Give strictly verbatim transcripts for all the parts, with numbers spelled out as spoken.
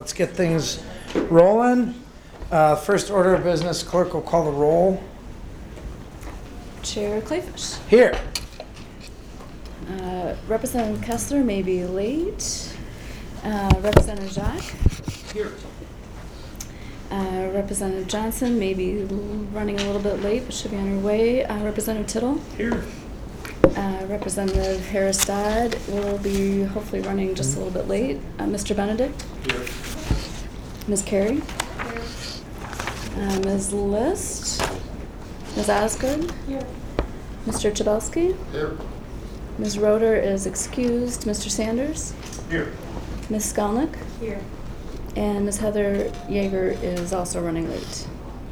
let's get things rolling. Uh, First order of business, clerk will call the roll. Chair Clayfish. Here. Uh, Representative Kessler may be late. Uh, Representative Jacques. Here. Uh, Representative Johnson may be l- running a little bit late, but should be on her way. Uh, Representative Tittle. Here. Uh, Representative Harris Dodd will be hopefully running just a little bit late. Uh, Mister Benedict. Here. Miz Carey. Uh, Miz List. Miz Osgood. Here. Mister Chabelsky. Here. Miz Roeder is excused. Mister Sanders. Here. Miz Skolnick. Here. And Miz Heather Yeager is also running late.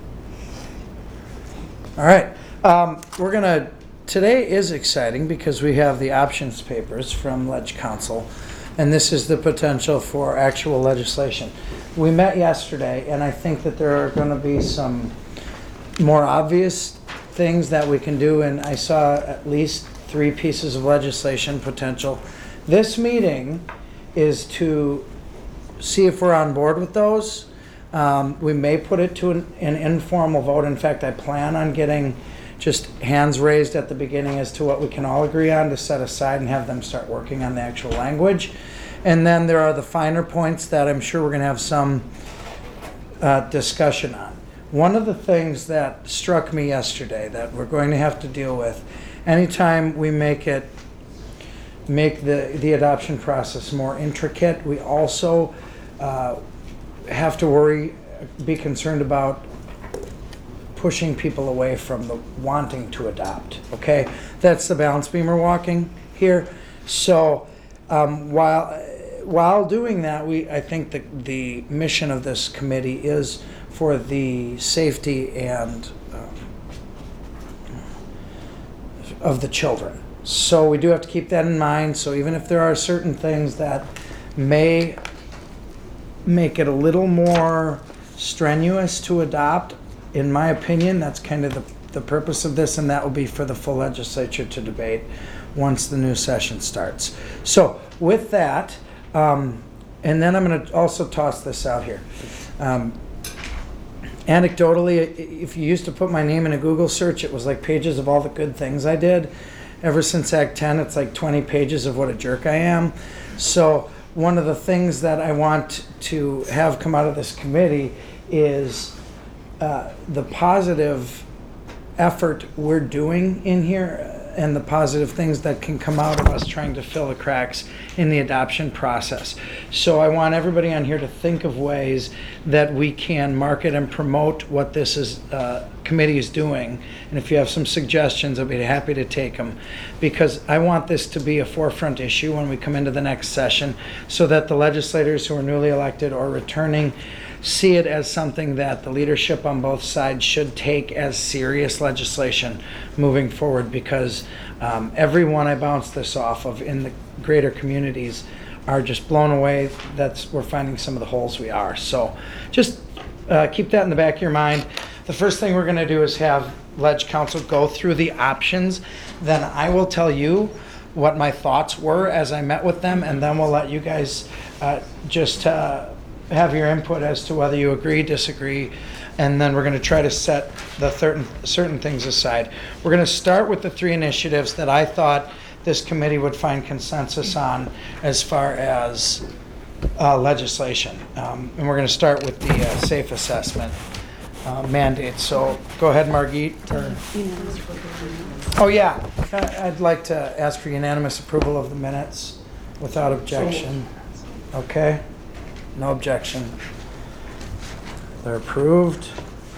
All right. Um, we're going to, today is exciting because we have the options papers from Ledge Council, and this is the potential for actual legislation. We met yesterday, and I think that there are going to be some more obvious things that we can do, and I saw at least three pieces of legislation potential. This meeting is to see if we're on board with those. Um, we may put it to an, an informal vote. In fact, I plan on getting just hands raised at the beginning as to what we can all agree on to set aside and have them start working on the actual language. And then there are the finer points that I'm sure we're going to have some uh, discussion on. One of the things that struck me yesterday that we're going to have to deal with anytime we make it make the, the adoption process more intricate, we also uh, have to worry, be concerned about pushing people away from the wanting to adopt, okay? That's the balance beam we're walking here. So um, while while doing that, we I think the, the mission of this committee is for the safety and um, of the children. So we do have to keep that in mind. So even if there are certain things that may make it a little more strenuous to adopt, in my opinion, that's kind of the, the purpose of this, and that will be for the full legislature to debate once the new session starts. So with that, um, and then I'm going to also toss this out here. Um, anecdotally, if you used to put my name in a Google search, it was like pages of all the good things I did. Ever since Act ten, it's like twenty pages of what a jerk I am. So one of the things that I want to have come out of this committee is uh, the positive effort we're doing in here and the positive things that can come out of us trying to fill the cracks in the adoption process. So I want everybody on here to think of ways that we can market and promote what this is uh, committee is doing. And if you have some suggestions, I'll be happy to take them, because I want this to be a forefront issue when we come into the next session, so that the legislators who are newly elected or returning see it as something that the leadership on both sides should take as serious legislation moving forward, because um, everyone I bounce this off of in the greater communities are just blown away. That's we're finding some of the holes we are. So just uh, keep that in the back of your mind. The first thing we're going to do is have Ledge Council go through the options. Then I will tell you what my thoughts were as I met with them, and then we'll let you guys uh, just uh, have your input as to whether you agree, disagree, and then we're going to try to set the certain certain things aside. We're going to start with the three initiatives that I thought this committee would find consensus on as far as uh, legislation, um, and we're going to start with the uh, safe assessment uh, mandate. So go ahead, Margit. Or, oh yeah, I'd like to ask for unanimous approval of the minutes without objection. Okay. No objection. They're approved.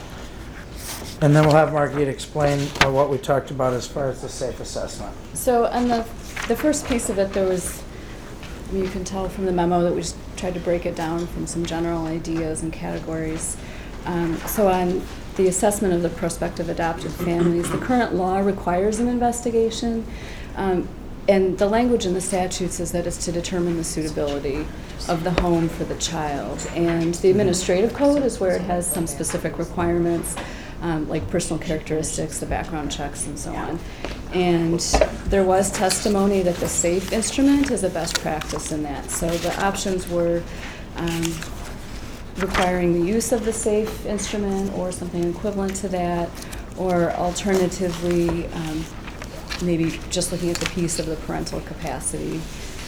And then we'll have Margit explain uh, what we talked about as far as the safe assessment. So on the the first piece of it, there was, you can tell from the memo that we just tried to break it down from some general ideas and categories. Um, so on the assessment of the prospective adoptive families, the current law requires an investigation. Um, And the language in the statute says that it's to determine the suitability of the home for the child. And the administrative code is where it has some specific requirements, um, like personal characteristics, the background checks, and so on. And there was testimony that the SAFE instrument is a best practice in that. So the options were um, requiring the use of the SAFE instrument or something equivalent to that, or alternatively, um, maybe just looking at the piece of the parental capacity.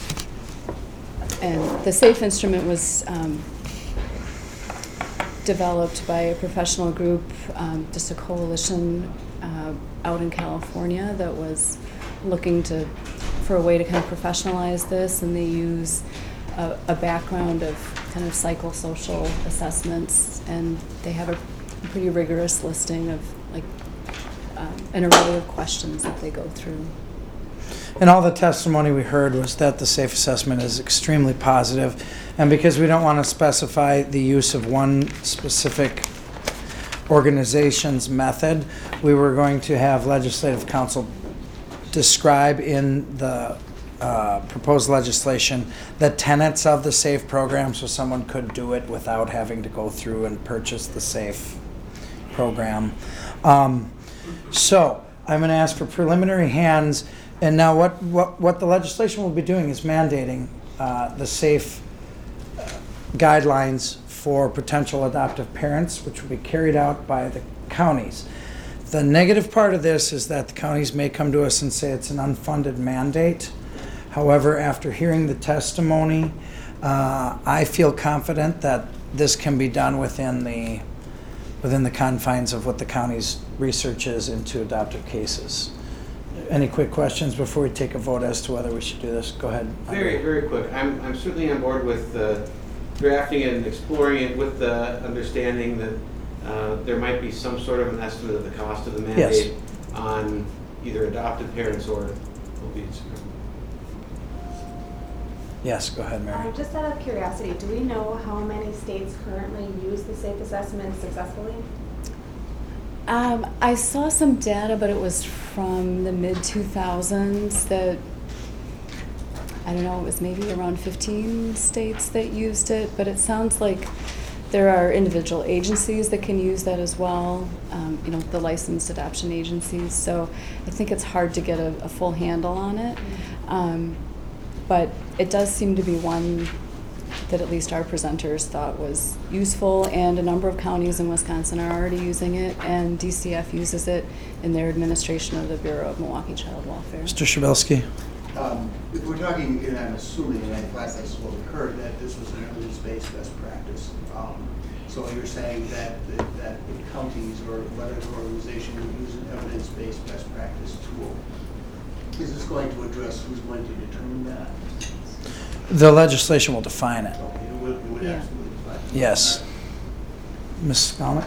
And the SAFE instrument was um, developed by a professional group, um, just a coalition uh, out in California that was looking to for a way to kind of professionalize this, and they use a, a background of kind of psychosocial assessments, and they have a pretty rigorous listing of like um, an array of questions that they go through. And all the testimony we heard was that the SAFE assessment is extremely positive, and because we don't want to specify the use of one specific organization's method, we were going to have legislative counsel describe in the uh, proposed legislation the tenets of the SAFE program, so someone could do it without having to go through and purchase the SAFE program. Um, so I'm going to ask for preliminary hands, and now what, what, what the legislation will be doing is mandating uh, the SAFE uh, guidelines for potential adoptive parents, which will be carried out by the counties. The negative part of this is that the counties may come to us and say it's an unfunded mandate. However, after hearing the testimony, uh, I feel confident that this can be done within the within the confines of what the county's research is into adoptive cases. Any quick questions before we take a vote as to whether we should do this? Go ahead. Very, very quick. I'm, I'm certainly on board with uh, drafting and exploring it with the understanding that uh, there might be some sort of an estimate of the cost of the mandate Yes. on either adopted parents or opiates. Yes, go ahead, Mary. Uh, just out of curiosity, do we know how many states currently use the SAFE assessment successfully? Um, I saw some data, but it was from the mid two thousands that, I don't know, it was maybe around fifteen states that used it, but it sounds like there are individual agencies that can use that as well, um, you know, the licensed adoption agencies. So I think it's hard to get a, a full handle on it. Um, but it does seem to be one that at least our presenters thought was useful, and a number of counties in Wisconsin are already using it, and D C F uses it in their administration of the Bureau of Milwaukee Child Welfare. Mister Shabilsky. Um, if we're talking, and I'm assuming, and I'm glad that's what we heard, that this was an evidence-based best practice. Um, so you're saying that, that that in counties or whatever organization would use an evidence-based best practice tool. Is this going to address who's going to determine that? The legislation will define it. Okay, it would, it would Yeah. absolutely define it. Yes. Miz Skolnick?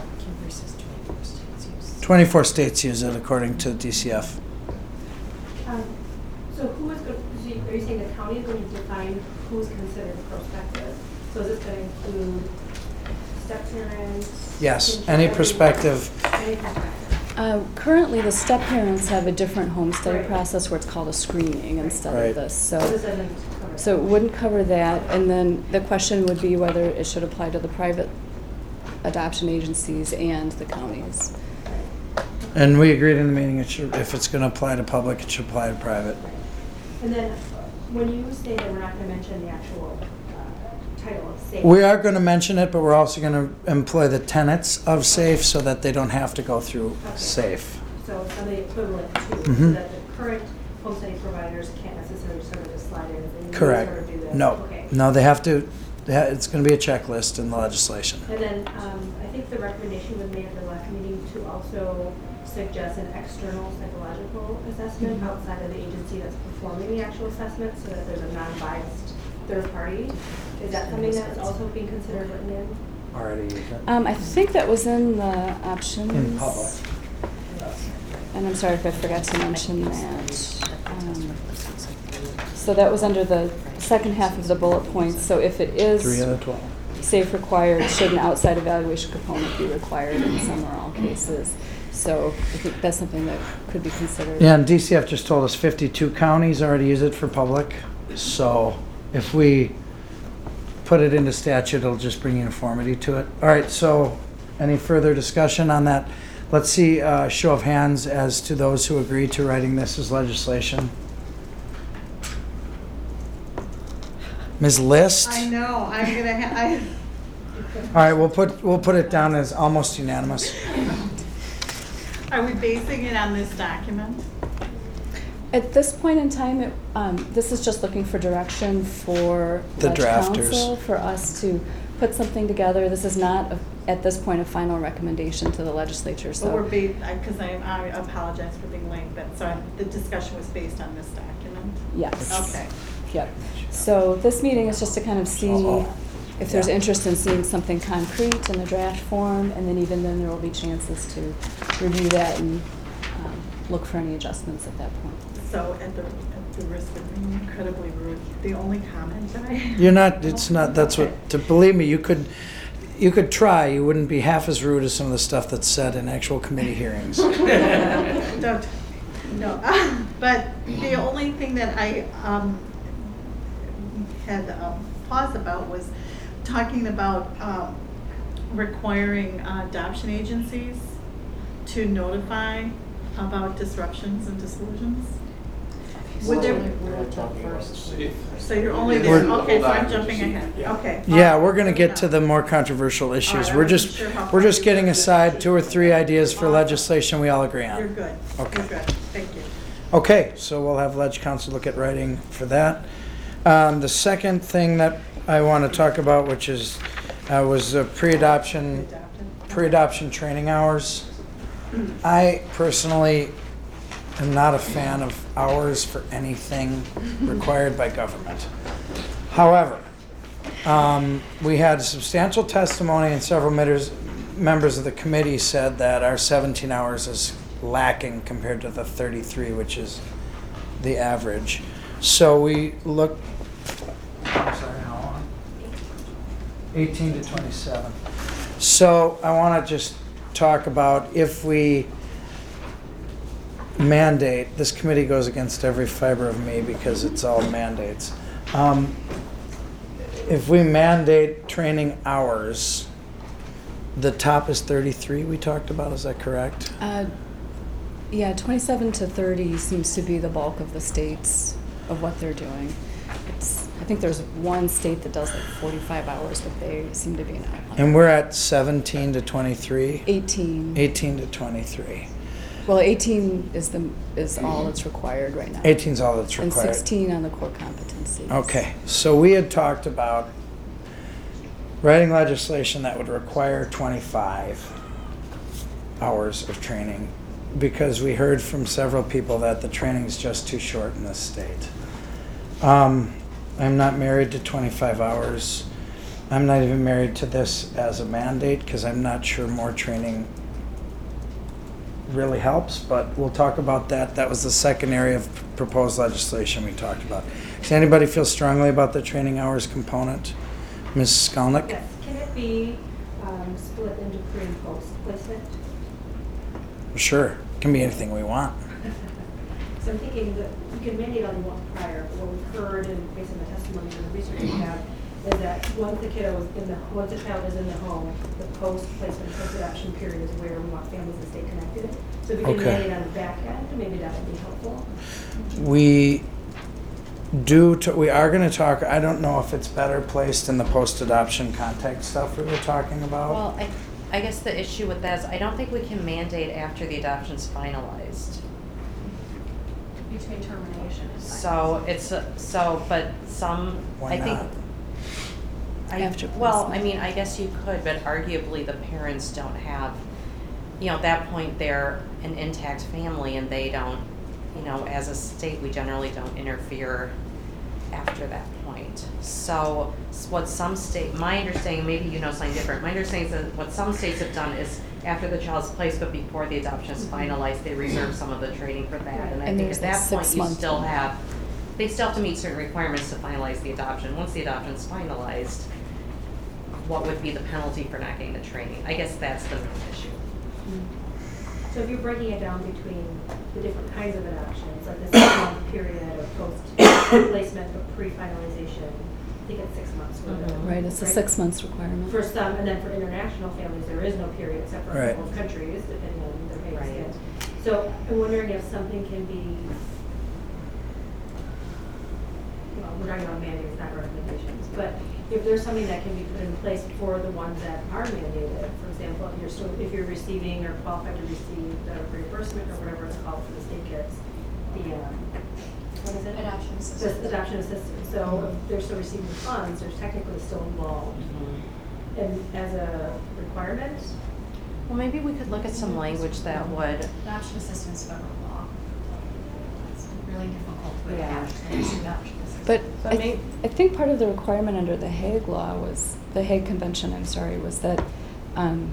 twenty-four states use it according to D C F. Um, So who is, go- so you- are you saying the county is going to define who's considered prospective? So is this going to include step-parents? Yes, kinship, any everyone? perspective. Any perspective. Uh, currently, the step parents have a different home study Right. process where it's called a screening instead Right. of this. So So, this doesn't cover so it that. wouldn't cover that, and then the question would be whether it should apply to the private adoption agencies and the counties. And we agreed in the meeting, it should, if it's going to apply to public, it should apply to private. And then when you say that we're not going to mention the actual uh, title of SAFE. We are going to mention it, but we're also going to employ the tenets of SAFE so that they don't have to go through Okay. SAFE. So something equivalent to, so Mhm. that the current home study providers can't necessarily sort of just slide in and they Correct. sort of do this. No, Okay. no, they have to, they ha- it's going to be a checklist in the legislation. And then um, I think the recommendation was made at the last meeting to also suggest an external psychological assessment Mhm. outside of the agency that's performing the actual assessment so that there's a non-biased third party. Is that something that's also being considered written in? Already use it. Um, I think that was in the options. In public. And I'm sorry if I forgot to mention that. Um, So that was under the second half of the bullet points. So if it is Three out of twelve. SAFE required, should an outside evaluation component be required in some or all cases? So I think that's something that could be considered. Yeah, and D C F just told us fifty-two counties already use it for public. So if we put it into statute, it'll just bring uniformity to it. All right, so any further discussion on that? Let's see a show of hands as to those who agree to writing this as legislation. Miz List? I know, I'm gonna ha- I, All right, we'll put, we'll put it down as almost unanimous. Are we basing it on this document? At this point in time, it, um, this is just looking for direction for The Ledge drafters. Council, for us to put something together. This is not, a- at this point, a final recommendation to the legislature, But we're so. based, because I, I apologize for being late, but so I'm- the discussion was based on this document? Yes. Okay. Yep. So this meeting is just to kind of see if there's Yeah. interest in seeing something concrete in the draft form, and then even then, there will be chances to review that and um, look for any adjustments at that point. So at the, at the risk of being incredibly rude, the only comment that I. You're not, it's not, that's Okay. what, to believe me, you could, you could try, you wouldn't be half as rude as some of the stuff that's said in actual committee hearings. Don't, no, but the only thing that I um, had um, pause about was talking about um, requiring uh, adoption agencies to notify about disruptions and disillusions. Would there, so you're only there, We're- okay, so I'm jumping ahead, okay. Yeah, we're gonna get to the more controversial issues. All right, I We're wasn't just, sure how we're just far you getting were. aside two or three ideas for Awesome. legislation we all agree You're on. good, Okay. you're good, thank you. Okay, so we'll have Ledge Council look at writing for that. Um, the second thing that I want to talk about, which is, uh, was uh, pre-adoption, Adopted. pre-adoption training hours. I personally am not a fan of hours for anything required by government. However, um, we had substantial testimony and several members, members of the committee said that our seventeen hours is lacking compared to the thirty-three, which is the average. So we looked, I'm sorry, how long? eighteen to twenty-seven. So I want to just talk about if we mandate, this committee goes against every fiber of me because it's all mandates. Um, if we mandate training hours, the top is thirty-three we talked about, is that correct? Uh, Yeah, twenty-seven to thirty seems to be the bulk of the states of what they're doing. It's, I think there's one state that does like forty-five hours, but they seem to be an outlier. And we're at seventeen to twenty-three? eighteen. eighteen to twenty-three. Well, eighteen is the, is all that's required right now. eighteen is all that's And required. sixteen on the core competencies. Okay, so we had talked about writing legislation that would require twenty-five hours of training because we heard from several people that the training is just too short in this state. Um, I'm not married to twenty-five hours. I'm not even married to this as a mandate because I'm not sure more training really helps, but we'll talk about that. That was the second area of proposed legislation we talked about. Does anybody feel strongly about the training hours component? Miz Skolnick? Yes, can it be um, split into pre and post placement? Sure, it can be anything we want. So I'm thinking that you can mandate all you want prior, but what we've heard and based on the testimony and the research we have is that once the kiddo is in the, once the child is in the home, the post-placement, post-adoption period is where we want families to stay connected. So if we can Okay. mandate on the back end, maybe that would be helpful. We do, t- we are gonna talk, I don't know if it's better placed in the post-adoption contact stuff we were talking about. Well, I, I guess the issue with that is I don't think we can mandate after the adoption's finalized. Between termination and So it's, a- so, but some, Why I think. not? I- After Well, I placement. mean, I guess you could, but arguably the parents don't have, you know, at that point, they're an intact family and they don't, you know, as a state, we generally don't interfere after that point. So s- what some state, my understanding, maybe you know something different, my understanding is that what some states have done is after the child's placed, but before the adoption is finalized, they reserve some of the training for that. And I And think there's at that that point, you six-month still one. have, they still have to meet certain requirements to finalize the adoption. Once the adoption's finalized, what would be the penalty for not getting the training? I guess that's the main issue. So if you're breaking it down between the different kinds of adoptions, like the six-month period of post-placement but pre-finalization, I think it's six months. for the- Mhm. Right, it's a six months requirement. For some, and then for international families, there is no period except for a Right. couple of countries, depending on their pay Right. scale. So I'm wondering if something can be, well, we're talking about mandates, not recommendations, but if there's something that can be put in place for the ones that are mandated, for example, if you're still, if you're receiving or qualified to receive the reimbursement or whatever it's called for the state kids, the, um, what is it? Adoption The assistance. adoption assistance. So if they're still receiving funds, they're technically still involved. Mhm. And as a requirement, Well, maybe we could look at some language that would, Adoption assistance federal law. It's really difficult to Yeah. actually use adoption assistance. But So I, may- th- I think part of the requirement under the Hague Law was, the Hague Convention, I'm sorry, was that, um,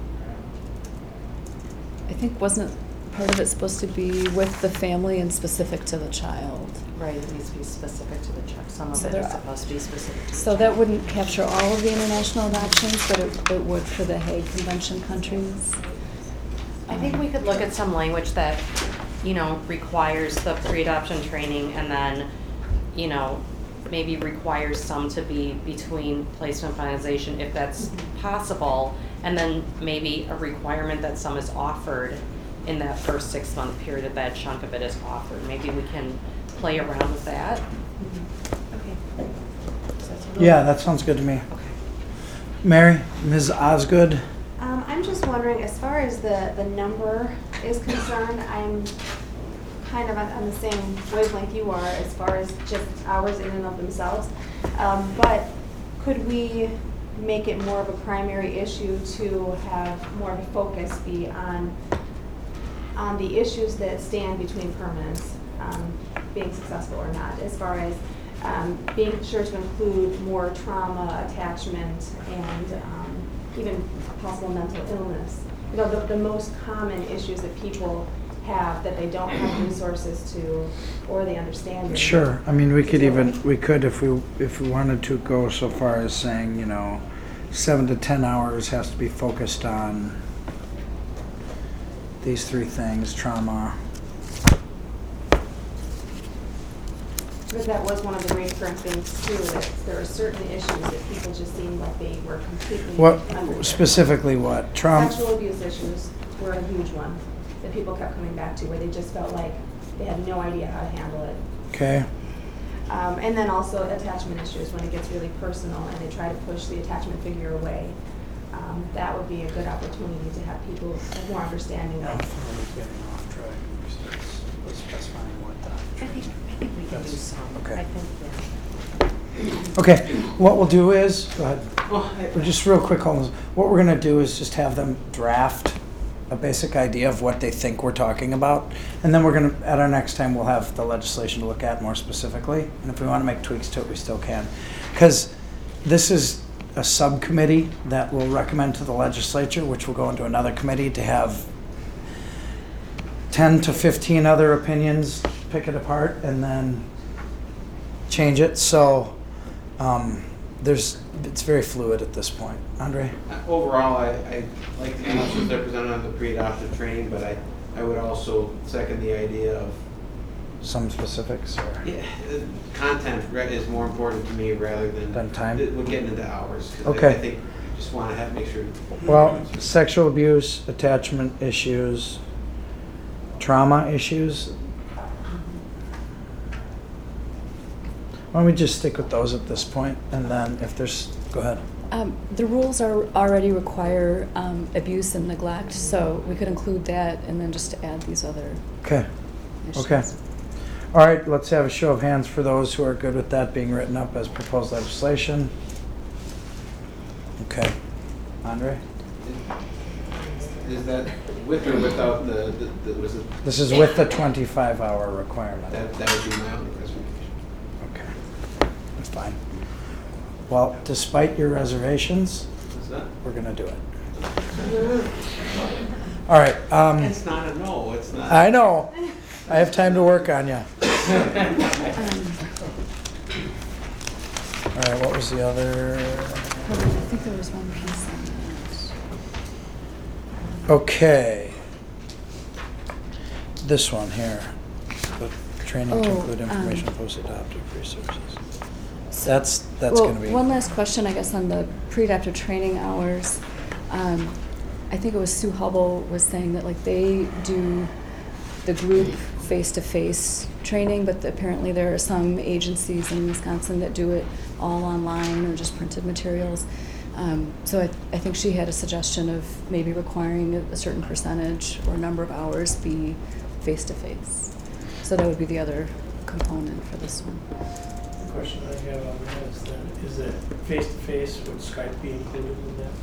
I think wasn't part of it supposed to be with the family and specific to the child? right, it needs to be specific to the child. Some of So it is there- supposed to be specific to the So child. that wouldn't capture all of the international adoptions, but it, it would for the Hague Convention countries? I think we could look at some language that, you know, requires the pre-adoption training and then, you know, maybe requires some to be between placement and finalization if that's possible. And then maybe a requirement that some is offered in that first six month period, that that chunk of it is offered. Maybe we can play around with that. okay. Does that sound good? Yeah, that sounds good to me. Okay. Mary, Miz Osgood? Um, I'm just wondering, as far as the, the number is concerned, I'm kind of on, on the same wavelength you are as far as just hours in and of themselves. Um, but could we make it more of a primary issue to have more of a focus be on, on the issues that stand between permanents, um, being successful or not, as far as um, being sure to include more trauma, attachment, and um, even possible mental illness. You know, the, the most common issues that people have that they don't have resources to, or they understand. it. Sure, I mean, we could even, we could, if we, if we wanted to go so far as saying, you know, seven to ten hours has to be focused on these three things, trauma. Because that was one of the recurring things too, that there are certain issues that people just seemed like they were completely. What, under. specifically what? Trauma? Sexual abuse issues were a huge one that people kept coming back to, where they just felt like they had no idea how to handle it. Okay, Um, and then also attachment issues, when it gets really personal and they try to push the attachment figure away. Um, that would be a good opportunity to have people have more understanding how of. far are we getting off track? Let's specify what I think, I think we can do That's- some. okay. I think, yeah. Okay, what we'll do is, go ahead. Well, I- We're just real quick, Holmes. What we're gonna do is just have them draft a basic idea of what they think we're talking about. And then we're gonna, at our next time, we'll have the legislation to look at more specifically. And if we wanna make tweaks to it, we still can. Because this is a subcommittee that will recommend to the legislature, which will go into another committee to have ten to fifteen other opinions, pick it apart, and then change it. So, um, there's, it's very fluid at this point. Andre? Overall, I, I like the issues that are presented on the pre-adoptive training, but I, I would also second the idea of, Some specifics or? yeah, uh, content ra- is more important to me rather than. Than time? th- We're getting into hours. 'Cause I- Okay. I think you just want to have, make sure. Well, sexual abuse, attachment issues, trauma issues. Why don't we just stick with those at this point, and then if there's, go ahead. Um, the rules are already require um, abuse and neglect, so we could include that and then just add these other Okay, issues. okay. All right, let's have a show of hands for those who are good with that being written up as proposed legislation. Okay. Andre? Is that with or without the, the, the- was it, This is with the twenty-five hour requirement. that, that would be my only reservation. Okay, that's fine. Well, despite your reservations, Is that? we're gonna do it. All right, um, It's not a no, it's not. I know, I have time to work on you. Um, All right, what was the other? hold on, I think there was one piece on that. Okay. This one here, the training to Oh, include um, information on post-adoptive resources. That's, that's Well, gonna be. one last question, I guess, on the pre-adoptive training hours. Um, I think it was Sue Hubble was saying that like they do the group face-to-face training, but apparently there are some agencies in Wisconsin that do it all online or just printed materials. Um, so I, I think she had a suggestion of maybe requiring a, a certain percentage or number of hours be face-to-face. So that would be the other component for this one. The question I have on that is then, is it face-to-face, would Skype be included in that?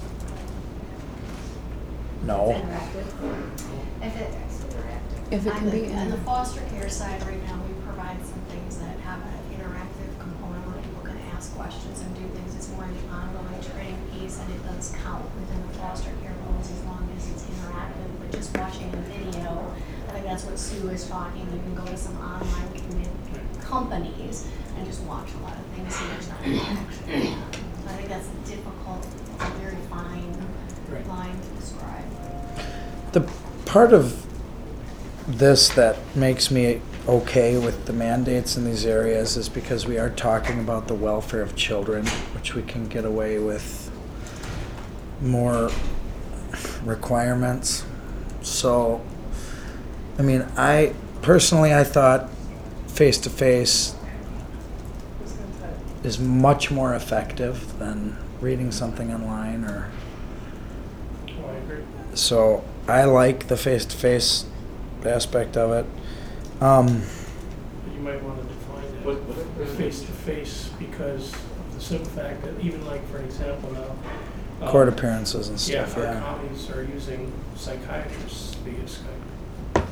No. If it, If it on can the, be, on the yeah. foster care side right now, we provide some things that have an interactive component where people can ask questions and do things. It's more in the ongoing training piece, and it does count within the foster care rules as long as it's interactive. But just watching a video, I think that's what Sue is talking. You can go to some online commu- companies and just watch a lot of things, and there's not interaction. So I think that's a difficult, a very fine Right. line to describe. The part of this that makes me okay with the mandates in these areas is because we are talking about the welfare of children, which we can get away with more requirements. So, I mean, I personally, I thought face-to-face is much more effective than reading something online or. Oh, I agree. So I like the face-to-face aspect of it. Um, But you might want to define What- that what- face-to-face because of the simple fact that even like, for example, now. um, court appearances and Yeah, stuff, our yeah. counties are using psychiatrists via Skype.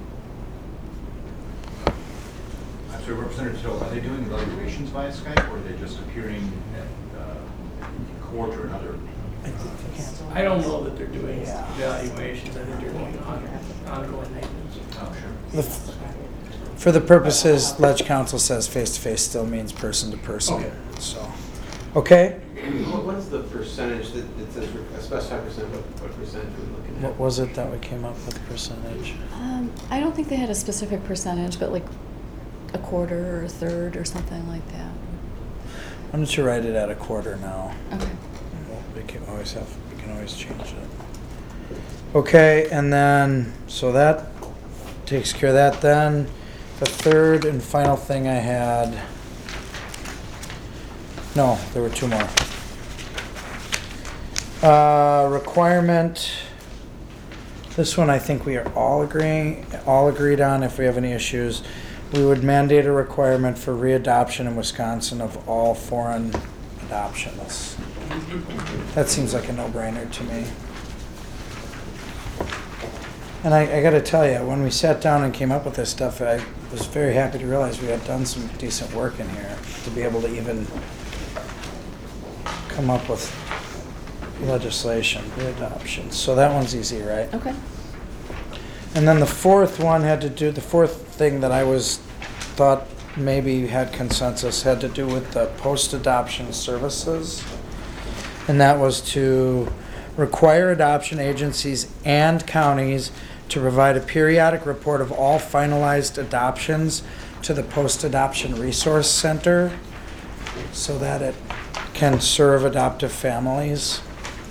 I'm sorry, Representative Till, are they doing evaluations via Skype, or are they just appearing at uh, court or another? I don't know that they're doing Yeah. evaluations, I think they're doing on- ongoing maintenance. Oh, sure. The f- For the purposes, Ledge Council says face-to-face still means person-to-person, Okay. so. Okay, What- What's the percentage that, that says, a specified percent, what, what percentage are we looking at? what was it that we came up with percentage? Um, I don't think they had a specific percentage, but like a quarter or a third or something like that. Why don't you write it at a quarter now? Okay. Well, we can always have, we can always change it. Okay, and then, so that takes care of that then. The third and final thing I had, no, there were two more. Uh, requirement, this one I think we are all agreeing, all agreed on. If we have any issues, we would mandate a requirement for readoption in Wisconsin of all foreign adoptions. That seems like a no-brainer to me. And I, I gotta tell you, when we sat down and came up with this stuff, I was very happy to realize we had done some decent work in here to be able to even come up with legislation, readoption. So that one's easy, right? Okay. And then the fourth one had to do, the fourth thing that I was, thought maybe had consensus, had to do with the post-adoption services. And that was to require adoption agencies and counties to provide a periodic report of all finalized adoptions to the Post-Adoption Resource Center so that it can serve adoptive families.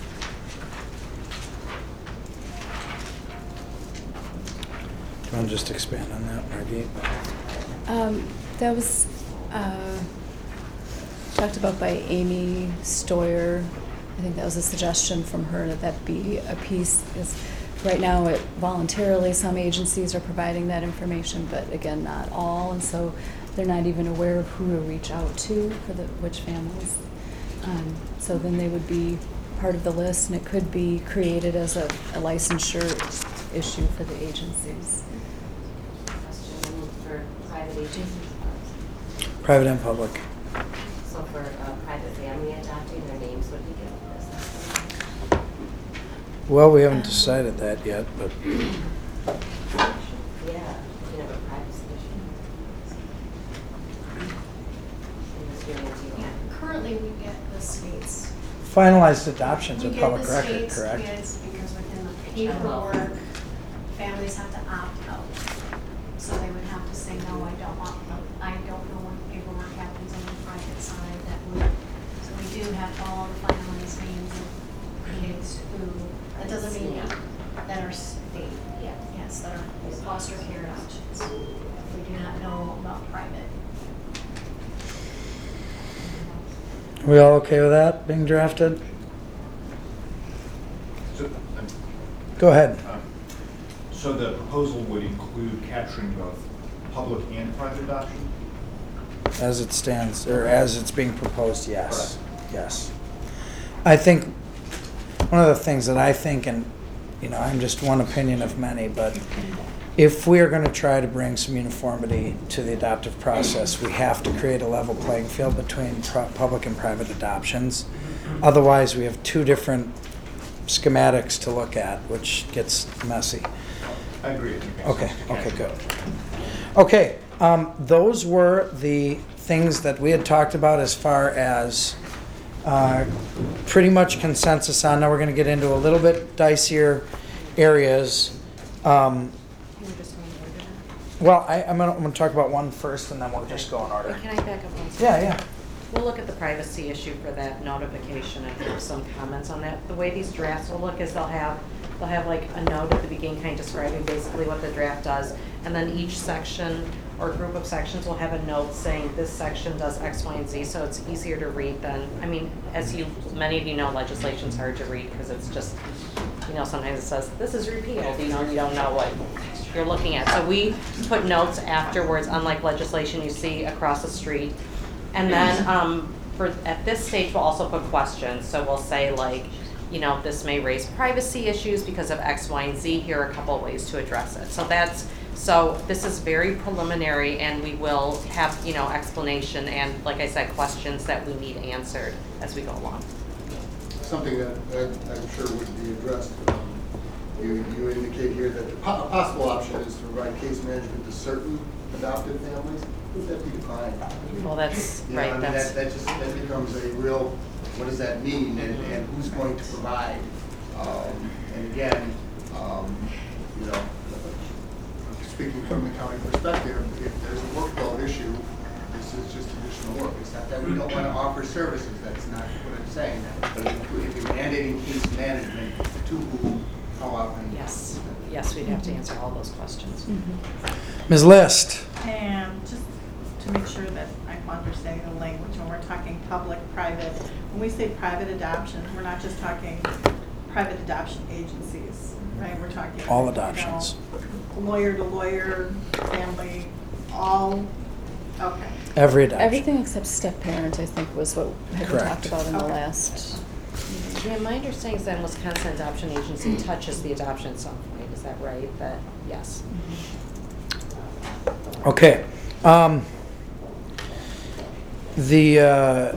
Do you want to just expand on that, Margit? Um, that was uh, talked about by Amy Stoyer. I think that was a suggestion from her that that be a piece. Is right now, it voluntarily some agencies are providing that information, but again, not all, and so they're not even aware of who to reach out to for the which families. Um, so then they would be part of the list, and it could be created as a, a licensure issue for the agencies. Question for private agencies. Private and public. So for a private family adopting, their names would be given. Is that something? Well, we haven't decided that yet, but Yeah, you can have a privacy issue. In this unit, you have- Currently, we get the state's. finalized adoptions are We get public the record, state's correct? kids because within the paperwork, families have to opt out. So they would have to say, no, I don't want, I don't know what paperwork happens on the private side that would. So we do have all the finalized names of kids who, that doesn't mean that are state, yeah, yeah. parents that are foster care adoptions. We do not know about private. We all okay with that being drafted? So, um, Go ahead. um, So the proposal would include capturing both public and private adoption? As it stands, or as it's being proposed, yes, yes. I think, one of the things that I think, and, you know, I'm just one opinion of many, but if we are gonna try to bring some uniformity to the adoptive process, we have to create a level playing field between pro- public and private adoptions. Otherwise, we have two different schematics to look at, which gets messy. I agree. It makes Okay, sense to okay, capture good. both. Okay, um, those were the things that we had talked about as far as uh, pretty much consensus on. Now we're going to get into a little bit dicier areas. Um, Can we just go in order? well, I, I'm going to talk about one first, and then we'll just go in order. Wait, can I back up one second? Yeah, yeah. We'll look at the privacy issue for that notification and have some comments on that. The way these drafts will look is they'll have, they'll have like a note at the beginning kind of describing basically what the draft does. And then each section or group of sections will have a note saying this section does X, Y, and Z, so it's easier to read than, I mean, as you, many of you know, legislation's hard to read because it's just, you know, sometimes it says, this is repealed, you know, and you don't know what you're looking at. So we put notes afterwards, unlike legislation you see across the street. And then um, for at this stage, we'll also put questions. So we'll say like, you know, this may raise privacy issues because of X, Y, and Z. Here are a couple of ways to address it. So that's, so this is very preliminary, and we will have, you know, explanation and, like I said, questions that we need answered as we go along. Something that uh, I'm sure would be addressed. Um, You, you indicate here that the po- a possible option is to provide case management to certain adoptive families. Would that be defined? Well, that's You know, I right. mean, That's that, that just, that becomes a real, what does that mean, and, and who's going to provide? Um, and again, um, you know, speaking from the county perspective, if there's a workload issue, this is just additional work. It's not that we don't want to offer services, that's not what I'm saying. But if if you're mandating case management to who, how often? yes, yes, we'd have to answer all those questions. Miz List. And just to make sure that I'm understanding the language, when we're talking public, private, when we say private adoption, we're not just talking private adoption agencies, right? We're talking. All you know, adoptions. Lawyer to lawyer, family, all, okay. Every adoption. Everything except step-parent, I think, was what had been Correct. talked about in the Okay. last. Yeah, my understanding is that Wisconsin Adoption Agency touches the adoption at some point. Is that right? That, yes. Okay. Um, the uh,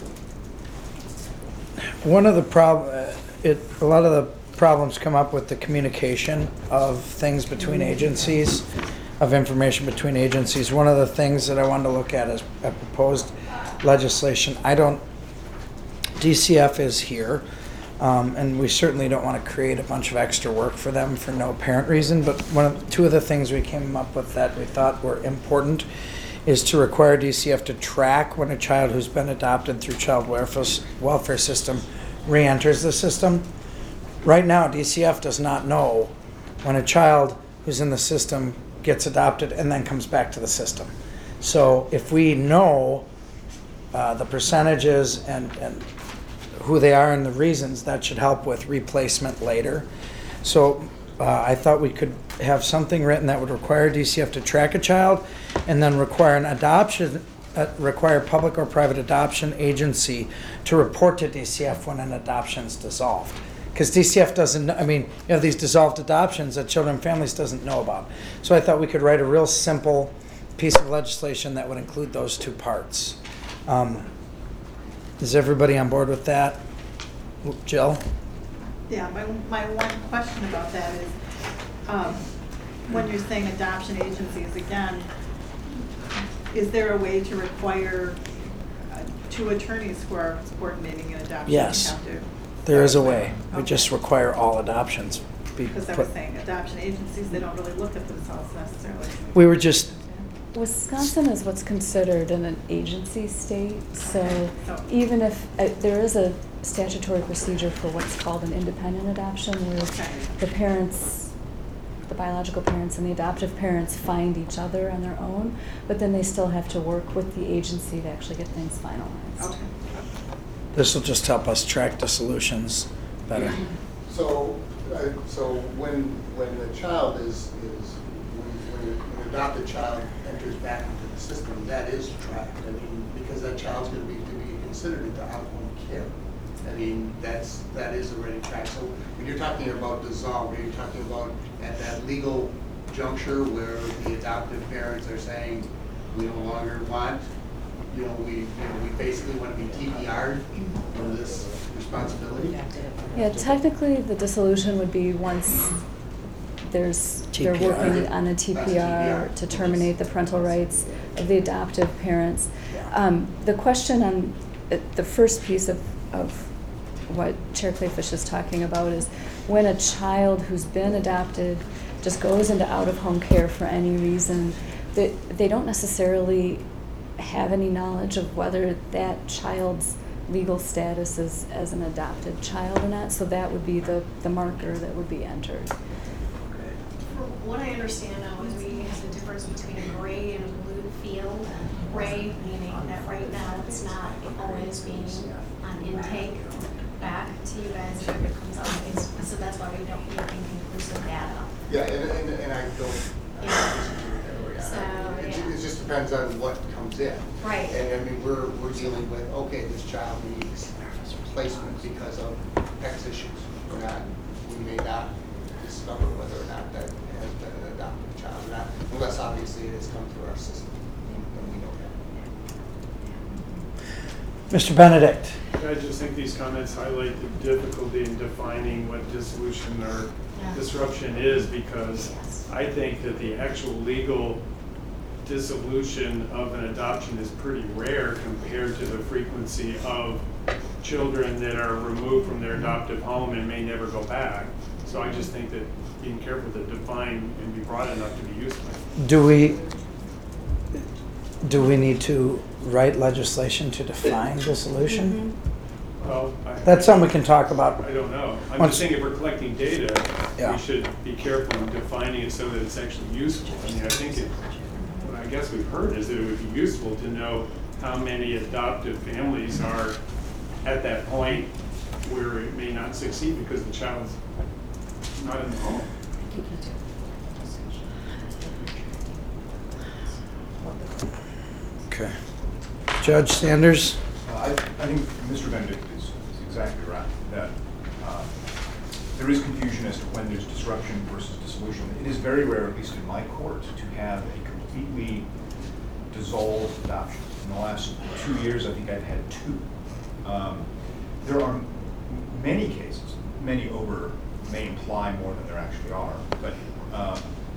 one of the prob uh, it a lot of the problems come up with the communication of things between agencies, of information between agencies. One of the things that I wanted to look at is a proposed legislation. I don't. D C F is here. Um, and we certainly don't want to create a bunch of extra work for them for no apparent reason. But one of two of the things we came up with that we thought were important is to require D C F to track when a child who's been adopted through child welfare welfare system re-enters the system. Right now, D C F does not know when a child who's in the system gets adopted and then comes back to the system. So if we know uh, the percentages and, and who they are and the reasons, that should help with replacement later. So uh, I thought we could have something written that would require D C F to track a child and then require an adoption, uh, require public or private adoption agency to report to D C F when an adoption is dissolved. Because D C F doesn't, I mean, you have these dissolved adoptions that Children and Families doesn't know about. So I thought we could write a real simple piece of legislation that would include those two parts. Um, Is everybody on board with that? Jill? Yeah, my, my one question about that is, um, when you're saying adoption agencies, again, is there a way to require uh, two attorneys who are coordinating an adoption? Yes. have to- There is a way. We Okay. just require all adoptions be Because I put. was saying, adoption agencies, they don't really look at themselves necessarily. We were just, Wisconsin is what's considered an agency state, so So- even if, uh, there is a statutory procedure for what's called an independent adoption, where Okay. the parents the biological parents and the adoptive parents find each other on their own, but then they still have to work with the agency to actually get things finalized. Okay. This will just help us track the solutions better. So, uh, so when, when the child is, is, when, when an adopted child enters back into the system, that is tracked. I mean, because that child's gonna be, to be considered into out-of-home care. I mean, that's, that is already tracked. So when you're talking about dissolve, are you talking about at that legal juncture where the adoptive parents are saying, we no longer want, you know, we, you know, we basically want to be T P R'd for this responsibility? Yeah, technically, the dissolution would be once there's, they're T P R. working on a T That's P T P R R. to terminate the parental rights of the adoptive parents. Um, the question on uh, the first piece of, of what Chair Clayfish is talking about is when a child who's been adopted just goes into out-of-home care for any reason, they, they don't necessarily have any knowledge of whether that child's legal status is as an adopted child or not, so that would be the, the marker that would be entered. From what I understand now is we have the difference between a gray and a blue field. Gray meaning that right now it's not always being on intake back to you guys if it comes out. It's- So that's why we don't get inconclusive data. Yeah, and, and, and I don't, I Yeah. don't disagree with that, Lori. I- So, It, yeah. it just depends on what comes in. Right. And I mean, we're, we're dealing with, okay, this child needs placement because of X issues. We're not, we may not discover whether or not that has been an adopted child or not, unless obviously it has come through our system, and we know that. Mister Benedict. I just think these comments highlight the difficulty in defining what dissolution or Yeah. disruption is, because Yes. I think that the actual legal dissolution of an adoption is pretty rare compared to the frequency of children that are removed from their adoptive home and may never go back. So I just think that being careful to define and be broad enough to be useful. Do we, do we need to write legislation to define dissolution? Well, I- That's something we can talk about. I don't know. I'm Once- just saying if we're collecting data, Yeah. we should be careful in defining it so that it's actually useful. I mean, I think it, what I guess we've heard is that it would be useful to know how many adoptive families are at that point where it may not succeed because the child's not in the home. Okay. Judge Sanders? Uh, I, I think Mister Benedict is, is exactly right, that uh, there is confusion as to when there's disruption versus dissolution. It is very rare, at least in my court, to have a completely dissolved adoption. In the last two years, I think I've had two. Um, there are m- many cases, many over may imply more than there actually are, but um,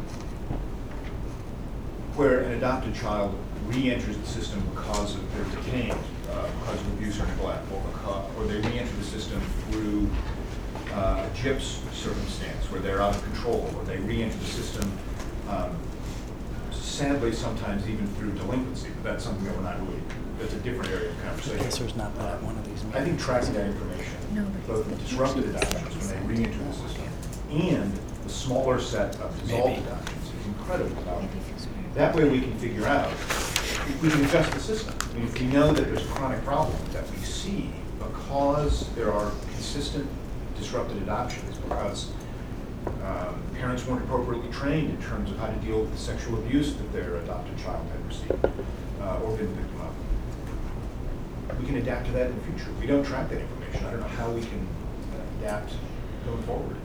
where an adopted child re-enters the system because of they're detained, uh, because of abuse or neglect, or, because, or they re-enter the system through uh, a GIPS circumstance where they're out of control, or they re-enter the system, um, sadly sometimes even through delinquency, but that's something that we're not really, that's a different area of conversation. Guess there's not that one of these. I think tracking that information, both the disrupted adoptions when they re-enter the system and the smaller set of dissolved Maybe. adoptions is incredibly valuable. That way we can figure out, we can adjust the system. I mean, if we know that there's a chronic problem that we see because there are consistent disrupted adoptions, because um, parents weren't appropriately trained in terms of how to deal with the sexual abuse that their adopted child had received uh, or been the victim of. We can adapt to that in the future. If we don't track that information, I don't know how we can adapt going forward.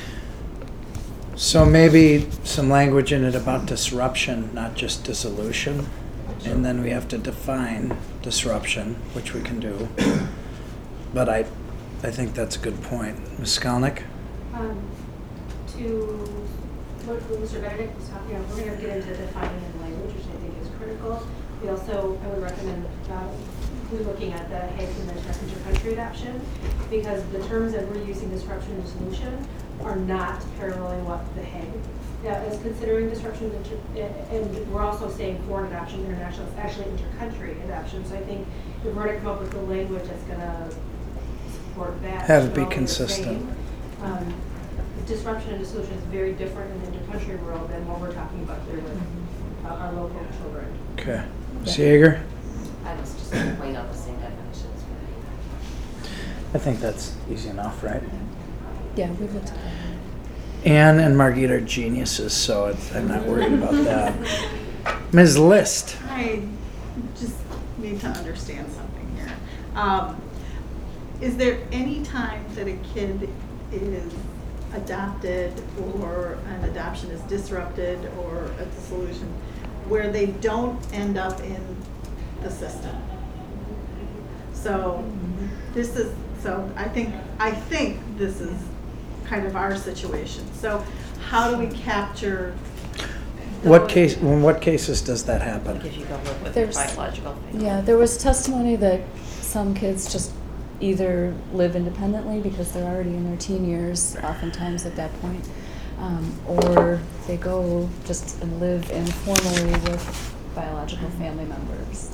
So maybe some language in it about disruption, not just dissolution. And then we have to define disruption, which we can do. But I, I think that's a good point. Miz Skalnick? Um, to what what Mister Benedict was talking about, we're going to get into defining the language, which I think is critical. We also, I would recommend uh, we're looking at the Hague and the inter-country adoption, because the terms that we're using, disruption and dissolution, are not paralleling what the Hague uh, is considering disruption, inter- and we're also saying foreign adoption, international, it's actually inter-country adoption. So I think if we're going to come up with the language that's going to support that. Have it be well, you're consistent. saying, Um, disruption and dissolution is very different in the intercountry world than what we're talking about here with uh, our local children. Okay. Miz Yeager? I was just going to point out the same definitions for me. I think that's easy enough, right? Yeah, we've looked at that. Ann and Margit are geniuses, so it's, I'm not worried about that. Miz List? I just need to understand something here. Um, is there any time that a kid is adopted or an adoption is disrupted or a dissolution where they don't end up in the system? So this is, so I think, I think this is kind of our situation. So how do we capture? What those- case, in what cases does that happen? Like if you go live with your There's- biological family. Yeah, there was testimony that some kids just either live independently because they're already in their teen years, oftentimes at that point, um, or they go just and live informally with biological family members.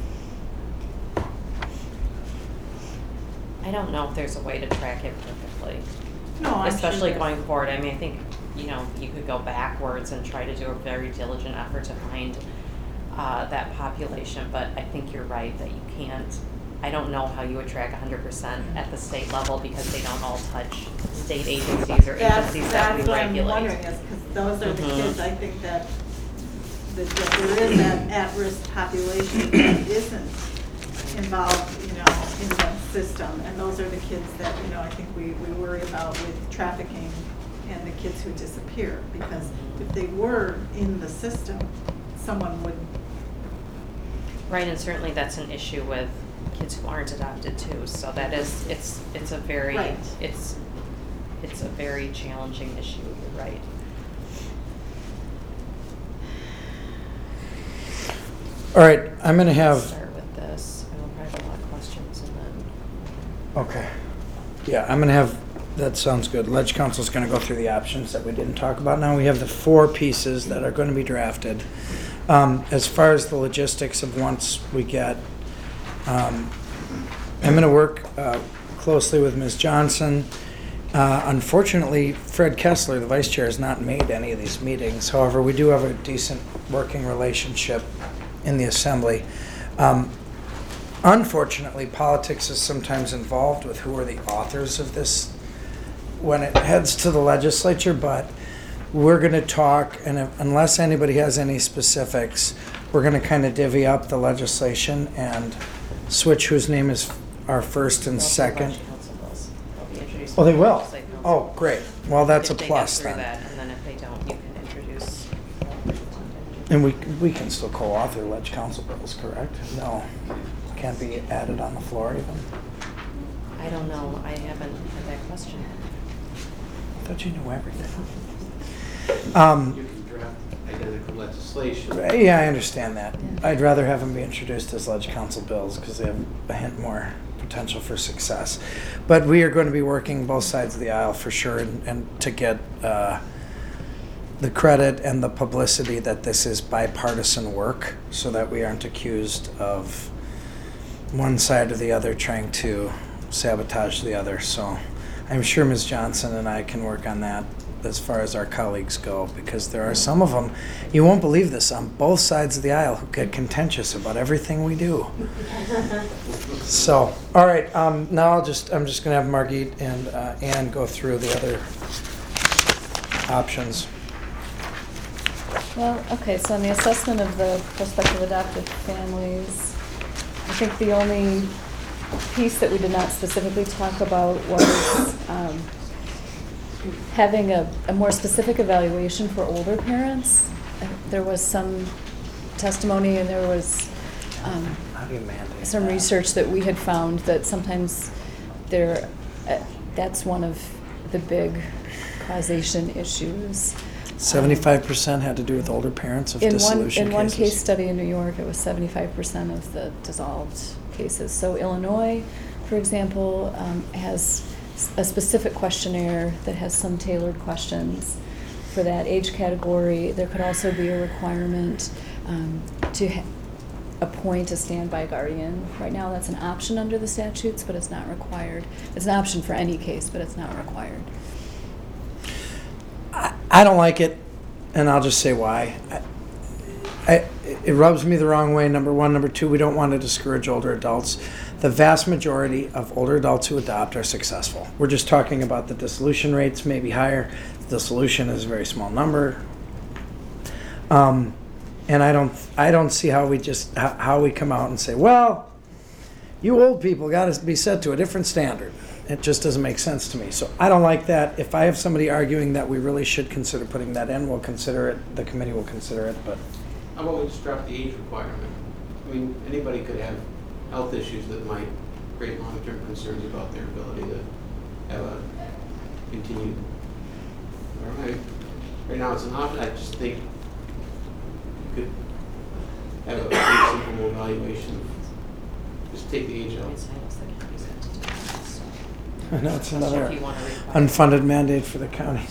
I don't know if there's a way to track it perfectly. No, I'm sure Especially there's- going forward. I mean, I think, you know, you could go backwards and try to do a very diligent effort to find uh, that population, but I think you're right that you can't. I don't know how you would track one hundred percent at the state level because they don't all touch state agencies or That's, agencies that we that's what I'm regulate. wondering is, because those are the Mhm. kids, I think that, that that there is that at-risk population that isn't involved, you know, in the system. And those are the kids that, you know, I think we, we worry about with trafficking and the kids who disappear. Because if they were in the system, someone would. Right, and certainly that's an issue with kids who aren't adopted too. So that is, it's, it's a very, Right. it's, it's a very challenging issue. You're right. All right, I'm gonna have, Start with this. I will probably have a lot of questions and then. okay. Yeah, I'm gonna have, that sounds good. Ledge Council's gonna go through the options that we didn't talk about now. We have the four pieces that are gonna be drafted. Um, as far as the logistics of once we get, um, I'm gonna work, uh, closely with Miz Johnson. Uh, unfortunately, Fred Kessler, the vice chair, has not made any of these meetings. However, we do have a decent working relationship in the assembly. Um, unfortunately, politics is sometimes involved with who are the authors of this when it heads to the legislature, but we're going to talk, and if, unless anybody has any specifics, we're going to kind of divvy up the legislation and switch whose name is our first and They'll be second. budget council bills. They'll be introduced Oh, they by will? legislative council. Oh, great. Well, that's a If they get plus through then. that, and then if they don't, you can introduce. And we, we can still co-author ledge council bills, correct? No, can't be added on the floor even. I don't know, I haven't had that question. I thought you knew everything. Um, You can draft identical legislation. yeah, I understand that. I'd rather have them be introduced as ledge council bills because they have a hint more potential for success. But we are going to be working both sides of the aisle for sure, and, and to get uh, the credit and the publicity that this is bipartisan work so that we aren't accused of one side or the other trying to sabotage the other. So I'm sure Miz Johnson and I can work on that as far as our colleagues go, because there are some of them, you won't believe this, on both sides of the aisle who get contentious about everything we do. So, all right, um, now I'll just, I'm just gonna have Margit and uh, Ann go through the other options. Well, okay, so in the assessment of the prospective adoptive families, I think the only piece that we did not specifically talk about was um, having a, a more specific evaluation for older parents. Uh, There was some testimony and there was um, How do you mandate some that? research that we had found that sometimes there, uh, that's one of the big causation issues. Seventy-five percent had to do with older parents of In one, dissolution in one case cases. study in New York, it was seventy-five percent of the dissolved cases. So Illinois, for example, um, has s- a specific questionnaire that has some tailored questions for that age category. There could also be a requirement um, to ha- appoint a standby guardian. Right now, that's an option under the statutes, but it's not required. It's an option for any case, but it's not required. I don't like it, and I'll just say why. I, I, it rubs me the wrong way, number one. Number two, we don't want to discourage older adults. The vast majority of older adults who adopt are successful. We're just talking about the dissolution rates may be higher. The dissolution is a very small number. Um, and I don't, I don't see how we just, how, how we come out and say, well, you old people got to be set to a different standard. It just doesn't make sense to me. So I don't like that. If I have somebody arguing that we really should consider putting that in, we'll consider it. The committee will consider it, but. How about we just drop the age requirement? I mean, anybody could have health issues that might create long-term concerns about their ability to have a continued, all right. Right now it's an option. I just think you could have a pretty simple evaluation. Just take the age out. I know it's Especially another if you want to require- unfunded mandate for the county.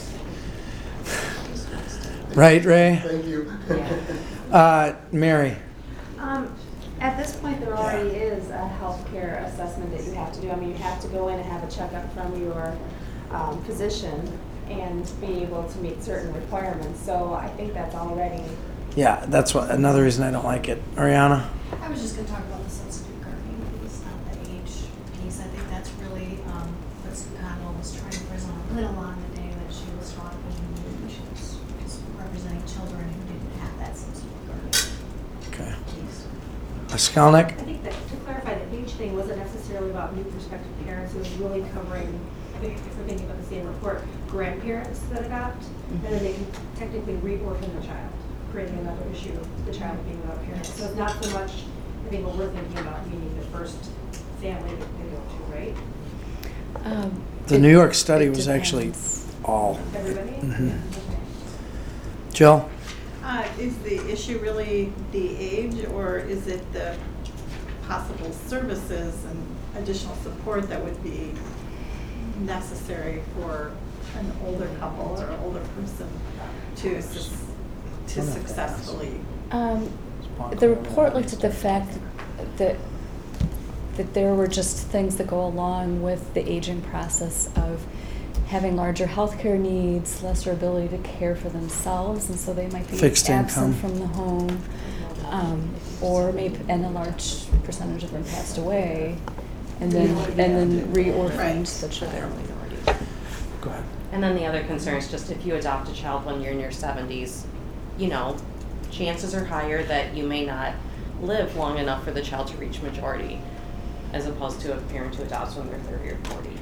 Right, Ray? Thank you. Uh, Mary? Um, at this point, there already is a healthcare assessment that you have to do. I mean, you have to go in and have a checkup from your um, physician and be able to meet certain requirements. So I think that's already. Yeah, that's what another reason I don't like it. Ariana? I was just gonna talk about the substitute guardian piece, not the age piece. I think that's really, um, what Sue Connell was trying to present a little on the day that she was talking, and she was was representing children who didn't have that substitute guardian Okay. piece. Skalnick? I think that to clarify, the age thing wasn't necessarily about new prospective parents. It was really covering, I think if we're thinking about the same report, grandparents that adopt, and then they can technically re-orphan the child, creating another issue of the child being without parents. So it's not so much, I think, what we're thinking about being the first family that they go to, right? Um, The it- New York study it was actually depends. all. Everybody? Mhm. Okay. Jill? Uh, is the issue really the age, or is it the possible services and additional support that would be necessary for an older couple or older person to sus- to successfully? Um, the report looked at the fact that that there were just things that go along with the aging process of having larger healthcare needs, lesser ability to care for themselves, and so they might be Fixed absent income. from the home, um, or maybe and a large percentage of them passed away, and then and then re-orphaned the child. Go ahead. And then the other concern is just if you adopt a child when you're in your seventies, you know, chances are higher that you may not live long enough for the child to reach majority, as opposed to a parent who adopts when they're thirty or forty.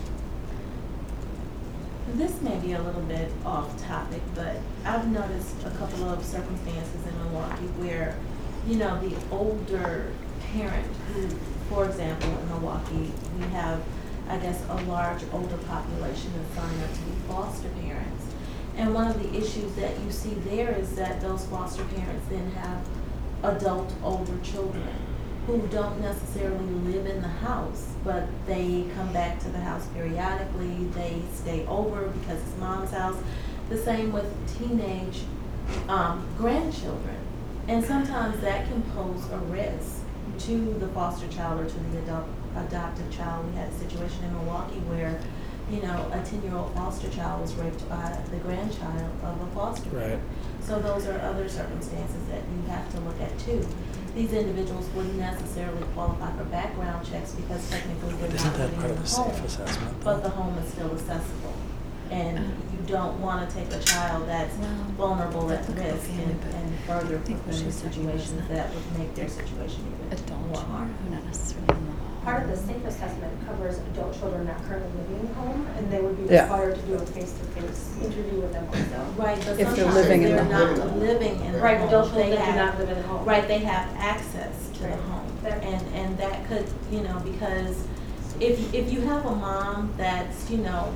This may be a little bit off topic, but I've noticed a couple of circumstances in Milwaukee where, you know, the older parent who, for example, in Milwaukee, we have, I guess, a large older population that sign up to be foster parents. And one of the issues that you see there is that those foster parents then have adult older children who don't necessarily live in the house, but they come back to the house periodically, they stay over because it's mom's house. The same with teenage um, grandchildren. And sometimes that can pose a risk to the foster child or to the adult, adoptive child. We had a situation in Milwaukee where, you know, a ten-year-old foster child was raped by the grandchild of a foster parent. Right. So those are other circumstances that you have to look at too. These individuals wouldn't necessarily qualify for background checks because technically they're Isn't not that living part in of the the home. safe assessment, though? But the home is still accessible. And you don't want to take a child that's Well, vulnerable at that's okay, risk and, family, but and further I think put what them in she's talking about is situations not that would make their situation even Adult more children harmful. who not necessarily in the home. Part of the safe assessment covers adult children not currently living in home, and they would be Yeah. required to do a face-to-face interview with them also. Right, but If they're sometimes living in they're the not home. living in the Right, home. adult They children do have- not live in the home. Right, they have access to the Right. home. That- And, and that could, you know, because if, if you have a mom that's, you know,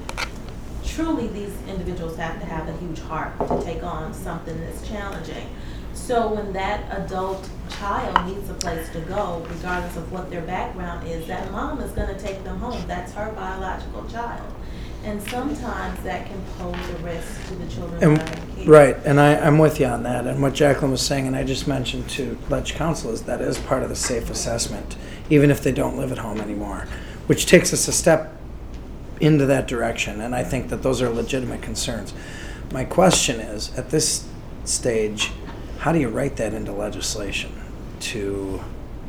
truly these individuals have to have a huge heart to take on something that's challenging. So when that adult child needs a place to go, regardless of what their background is, that mom is gonna take them home. That's her biological child. And sometimes that can pose a risk to the children And, that are in care. right, and I, I'm with you on that. And what Jacqueline was saying, and I just mentioned to Ledge Council, is that is part of the safe assessment, even if they don't live at home anymore, which takes us a step into that direction. And I think that those are legitimate concerns. my question is, at this stage, how do you write that into legislation to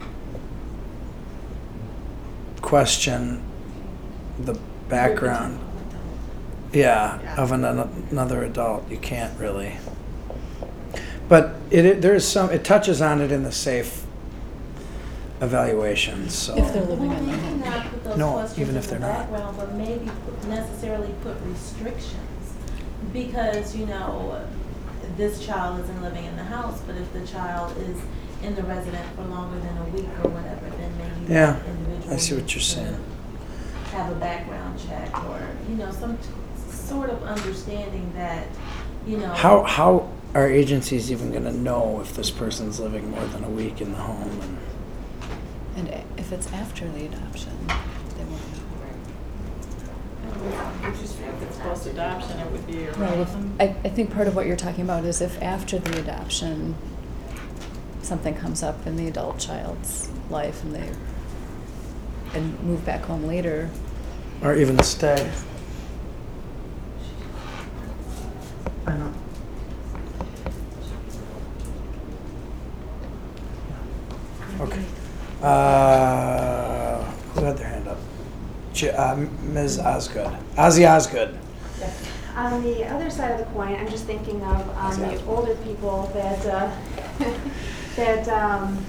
question the background? Yeah, Yeah. of an, another adult. You can't really. But it, it there is some. It touches on it in the safe evaluation. So If they're living in the Well, home. maybe not put those No, questions even in if the they're not. background, but maybe put- necessarily put restrictions. Because, you know, this child isn't living in the house, but if the child is in the resident for longer than a week or whatever, then maybe Yeah, that individual I see what needs you're to saying. have a background check or, you know, some t- sort of understanding that, you know. how how are agencies even going to know if this person's living more than a week in the home? And And a- if it's after the adoption, they won't If it's post-adoption, it would be know. Right, if, irrelevant. I, I think part of what you're talking about is if after the adoption, something comes up in the adult child's life and they, and move back home later. or even stay. I know. Okay. Uh, who had their hand up? J- uh, Miz Osgood. Ozzy Osgood. On the other side of the coin, I'm just thinking of um, the older people that uh, that um,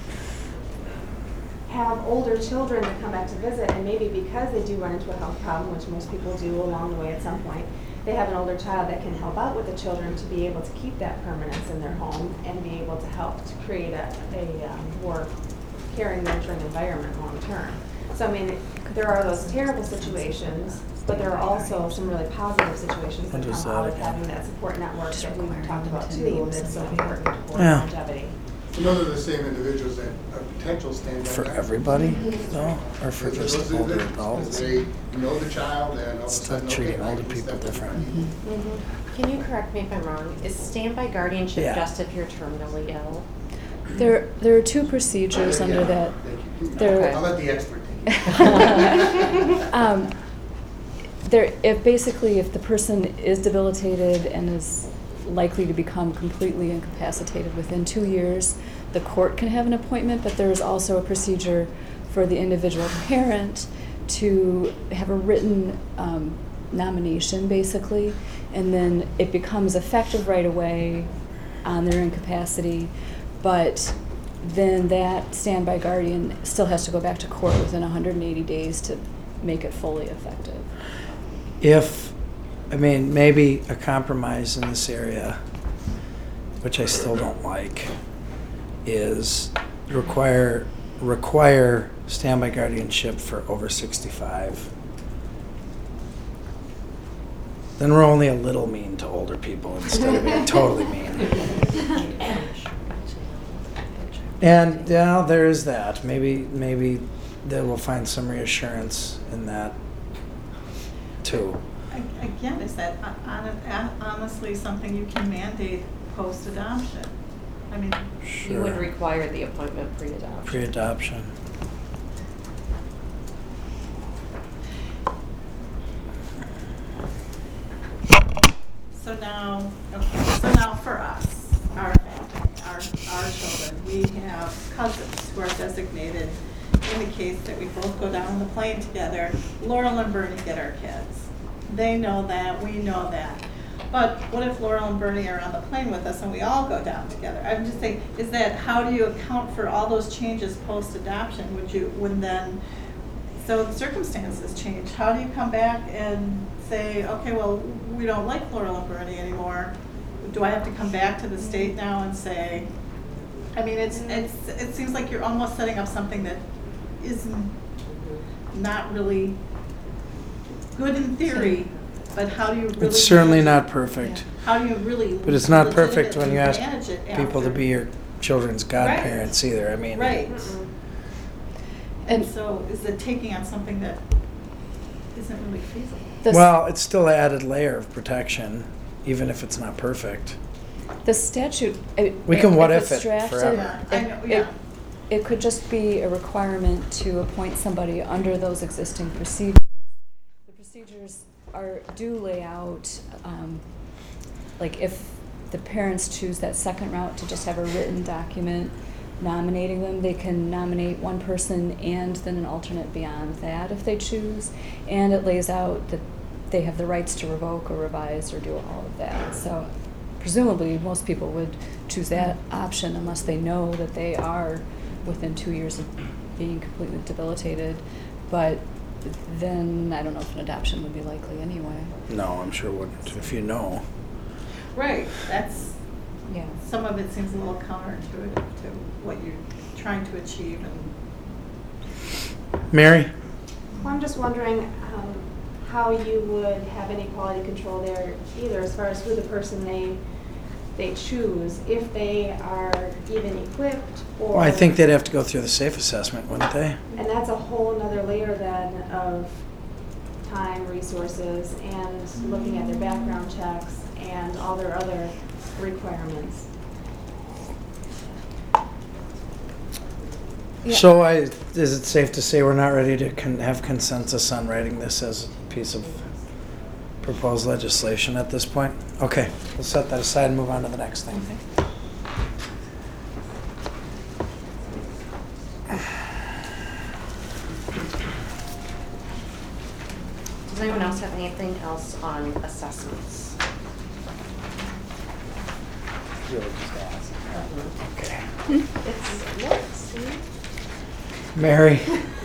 have older children that come back to visit, and maybe because they do run into a health problem, which most people do along the way at some point, they have an older child that can help out with the children to be able to keep that permanence in their home and be able to help to create a, a um, more caring, nurturing environment long term. So I mean, there are those terrible situations, but there are also some really positive situations that What is come out that of again? having that support network Just that we've requiring talked them about to too, name that's so somebody. important for Yeah. longevity. So those are the same individuals that are potential stand-by. For guardians. everybody, though, or for Those just are the older individuals, 'cause adults? They know the child and all of a Stop sudden, okay, treating I older can people step in. different. Can you correct me if I'm wrong? Is standby guardianship Yeah. just if you're terminally ill? There, there are two procedures Yeah, under that. thank you. There- I'll let the expert take it. Um, There, if basically, if the person is debilitated and is likely to become completely incapacitated within two years, the court can have an appointment, but there is also a procedure for the individual parent to have a written um, nomination, basically, and then it becomes effective right away on their incapacity, but then that standby guardian still has to go back to court within one hundred eighty days to make it fully effective. If, I mean, maybe a compromise in this area, which I still don't like, is require require standby guardianship for over sixty-five. Then we're only a little mean to older people instead of being totally mean. And yeah, there is that. Maybe maybe they will find some reassurance in that too. A- Again, is that hon- hon- honestly something you can mandate post-adoption? I mean, You would Sure. require the appointment pre-adoption. Pre-adoption. so now, okay, so now for us, our family, our, our children, we have cousins who are designated in the case that we both go down on the plane together. Laurel and Bernie get our kids. They know that, we know that. But what if Laurel and Bernie are on the plane with us and we all go down together? I'm just saying, is that, how do you account for all those changes post-adoption? Would you, when then, so the circumstances change. How do you come back and say, okay, well, we don't like Laurel and Bernie anymore? Do I have to come back to the state now and say, I mean, it's, it's, it seems like you're almost setting up something that isn't not really good in theory, but how do you really? It's certainly manage not it? perfect, How do you really? but it's not perfect when you ask legitimately manage it people to after? be your children's godparents either. I mean, Right. And And so is it taking on something that isn't really feasible? the, well, it's still an added layer of protection, even if it's not perfect. the statute. it- We can what it's if it drafted, forever. Yeah, I know, it- yeah. it- It could just be a requirement to appoint somebody under those existing procedures. The procedures are, do lay out um, like if the parents choose that second route to just have a written document nominating them, they can nominate one person and then an alternate beyond that if they choose. And it lays out that they have the rights to revoke or revise or do all of that. So presumably most people would choose that option unless they know that they are within two years of being completely debilitated. But then I don't know if an adoption would be likely anyway. No, I'm sure it wouldn't, if you know. Right, that's, Yeah. some of it seems a little counterintuitive to what you're trying to achieve and Mary? Well, I'm just wondering um, how you would have any quality control there either, as far as who the person they they choose, if they are even equipped or. Well, I think they'd have to go through the SAFE assessment, wouldn't they? And that's a whole nother layer then of time, resources, and looking at their background checks and all their other requirements. Yeah. So I, is it safe to say we're not ready to con- have consensus on writing this as a piece of proposed legislation at this point? Okay, we'll set that aside and move on to the next thing. Does anyone else have anything else on assessments? Okay. It's next. Mary?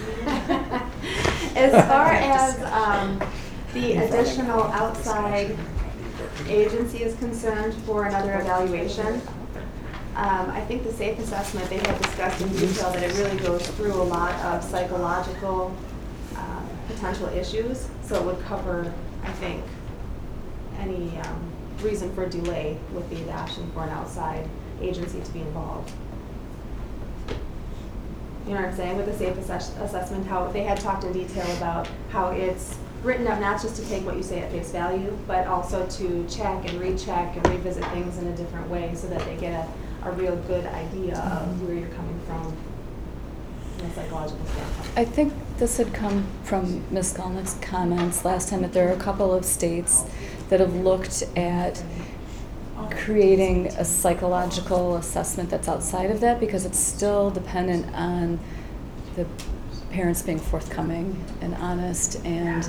As far as um, the additional outside agency is concerned for another evaluation, um, I think the SAFE assessment, they have discussed in detail that it really goes through a lot of psychological uh, potential issues, so it would cover, I think, any um, reason for delay with the adoption for an outside agency to be involved. You know what I'm saying, with the SAFE assess- assessment, how they had talked in detail about how it's written up not just to take what you say at face value, but also to check and recheck and revisit things in a different way so that they get a, a real good idea of where you're coming from from a psychological standpoint. I think this had come from Miz Skolnick's comments last time, that there are a couple of states that have looked at creating a psychological assessment that's outside of that, because it's still dependent on the parents being forthcoming and honest. And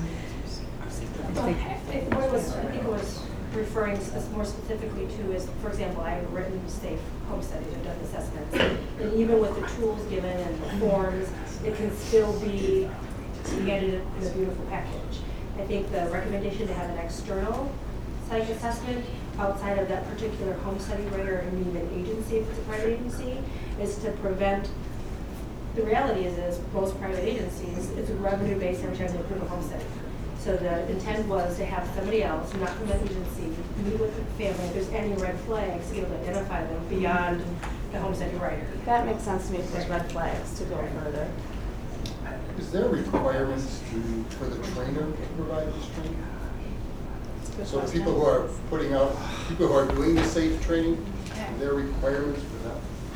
I think If what it was, I think it was referring to this more specifically to is, for example, I have written safe home studies, I've done assessments, and even with the tools given and the forms, it can still be edited in a beautiful package. I think the recommendation to have an external psych assessment outside of that particular home study writer and even agency, if it's a private agency, is to prevent. The reality is, is most private agencies, it's revenue based every time they approve a home study. So the intent was to have somebody else, not from that agency, meet with the family, if there's any red flags, to be able to identify them beyond the home study writer. That makes sense to me if there's red flags to go further. Is there requirements to, for the trainer to provide this training? So the people who are putting out, people who are doing the SAFE training, are there requirements for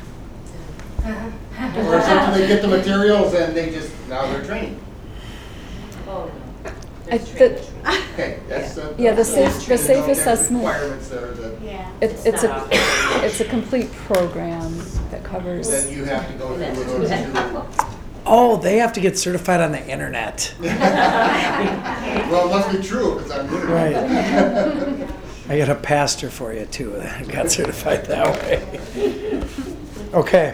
that? Or is it, do they get the materials and they just, now they're training? Oh, no. I- There's the- training. Okay, that's the. Yeah, the that's safe- the there's safe no- there's assessment- Requirements there that, Yeah. it, It's it's a not. it's a complete program that covers. that you have to go through in order to do. Oh, they have to get certified on the internet. Well, it must be true if it's on the internet. Right. I got a pastor for you too that got certified that way. Okay.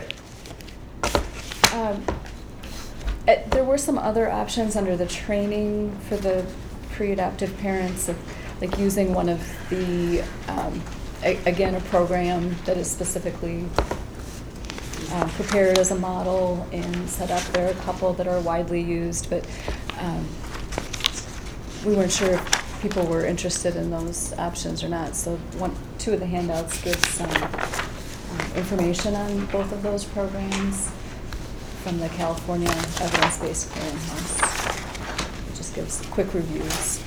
Um, eh, there were some other options under the training for the pre-adoptive parents, of like using one of the, um, a- again, a program that is specifically um, prepared as a model and set up. There are a couple that are widely used, but um, we weren't sure if people were interested in those options or not. So one, two of the handouts give some um, information on both of those programs from the California Evidence-Based Clearinghouse. It just gives quick reviews.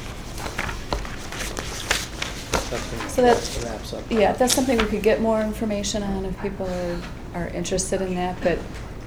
So that, wraps up. yeah, that's something we could get more information on if people are, are interested in that. But,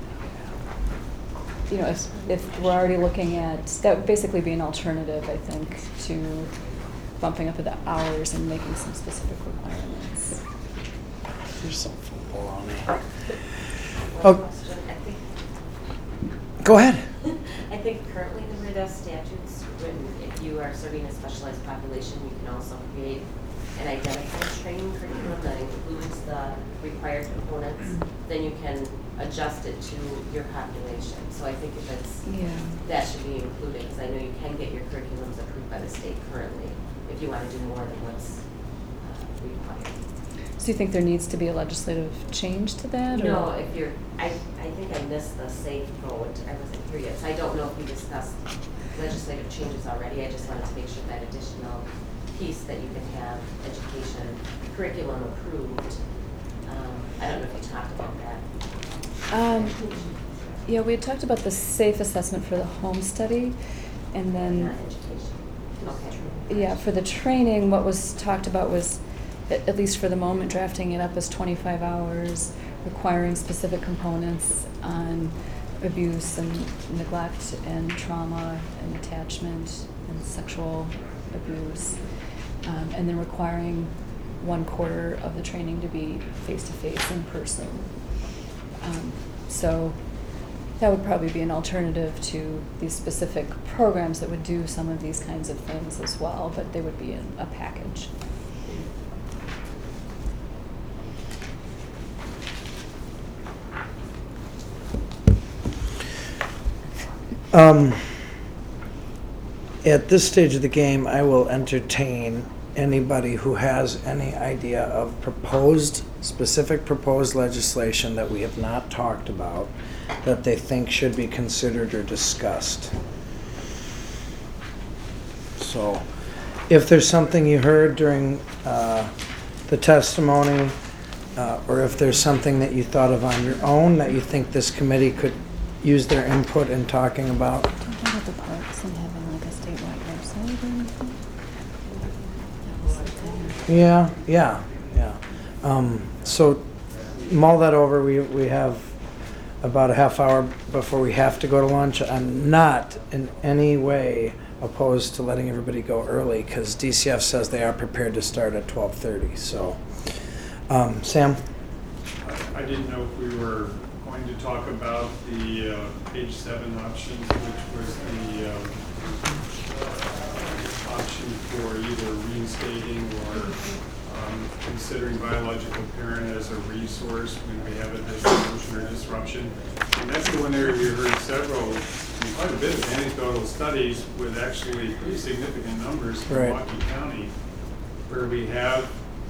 you know, if, if we're already looking at, that would basically be an alternative, I think, to bumping up the hours and making some specific requirements. You're so full baloney. One Oh. question, I think, Go ahead. I think currently the way the statute's written, if you are serving a specialized population, you can also create an identified training curriculum that includes the required components, then you can adjust it to your population. So I think if it's, Yeah. that should be included, because I know you can get your curriculums approved by the state currently, if you want to do more than what's uh, required. So you think there needs to be a legislative change to that? or- No, if you're, I, I think I missed the safe vote, I wasn't here yet, so I don't know if we discussed legislative changes already, I just wanted to make sure that additional piece that you can have education curriculum approved. Um, I don't know if you talked about that. Um, yeah, we had talked about the safe assessment for the home study, and then, Not education. Okay. yeah, for the training, what was talked about was, at, at least for the moment, drafting it up as twenty-five hours, requiring specific components on abuse and neglect and trauma and attachment and sexual abuse, um, and then requiring one quarter of the training to be face-to-face in person. Um, so that would probably be an alternative to these specific programs that would do some of these kinds of things as well, but they would be in a package. Um, at this stage of the game, I will entertain anybody who has any idea of proposed, specific proposed legislation that we have not talked about that they think should be considered or discussed. So, if there's something you heard during uh, the testimony, uh, or if there's something that you thought of on your own that you think this committee could use their input in talking about. Talking about the parks and having like a statewide website or anything? Yeah, yeah, yeah. Um, so mull that over. We, we have about a half hour before we have to go to lunch. I'm not in any way opposed to letting everybody go early because D C F says they are prepared to start at twelve thirty. So, um, Sam? I didn't know if we were going to talk about the uh, page seven options, which was the uh, option for either reinstating or um, considering biological parent as a resource when we have a dissolution or disruption. And that's the one area we heard several, quite a bit of anecdotal studies with actually pretty significant numbers in Right. Milwaukee County, where we have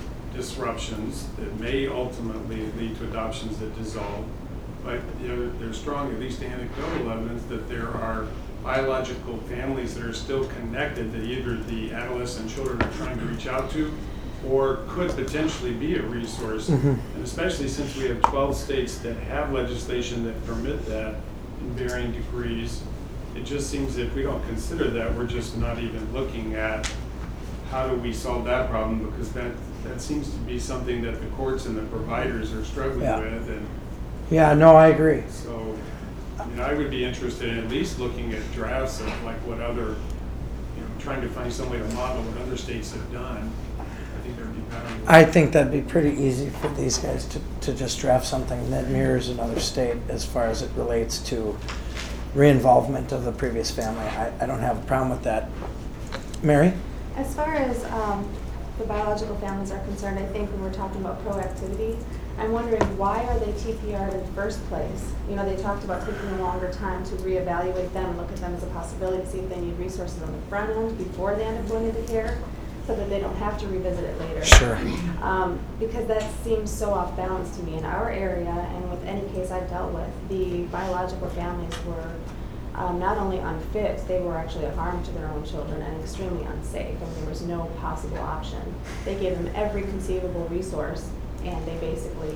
disruptions that may ultimately lead to adoptions that dissolve. But you know, there's strong, at least anecdotal evidence, that there are biological families that are still connected that either the adolescent children are trying to reach out to or could potentially be a resource. Mhm. And especially since we have twelve states that have legislation that permit that in varying degrees, it just seems if we don't consider that, we're just not even looking at how do we solve that problem, because that, that seems to be something that the courts and the providers are struggling Yeah. with. And Yeah, no, I agree. so, I mean, I would be interested in at least looking at drafts of like what other, you know, trying to find some way to model what other states have done. I think that would be valuable. I think that'd be pretty easy for these guys to, to just draft something that mirrors another state as far as it relates to re-involvement of the previous family. I, I don't have a problem with that. Mary? As far as um, the biological families are concerned, I think when we're talking about proactivity, I'm wondering why are they T P R'd in the first place? You know, they talked about taking a longer time to reevaluate them, look at them as a possibility, see if they need resources on the front end before they end up going into care, so that they don't have to revisit it later. Sure. Um, because that seems so off balance to me. In our area, and with any case I've dealt with, the biological families were um, not only unfit, they were actually a harm to their own children and extremely unsafe, and there was no possible option. They gave them every conceivable resource, and they basically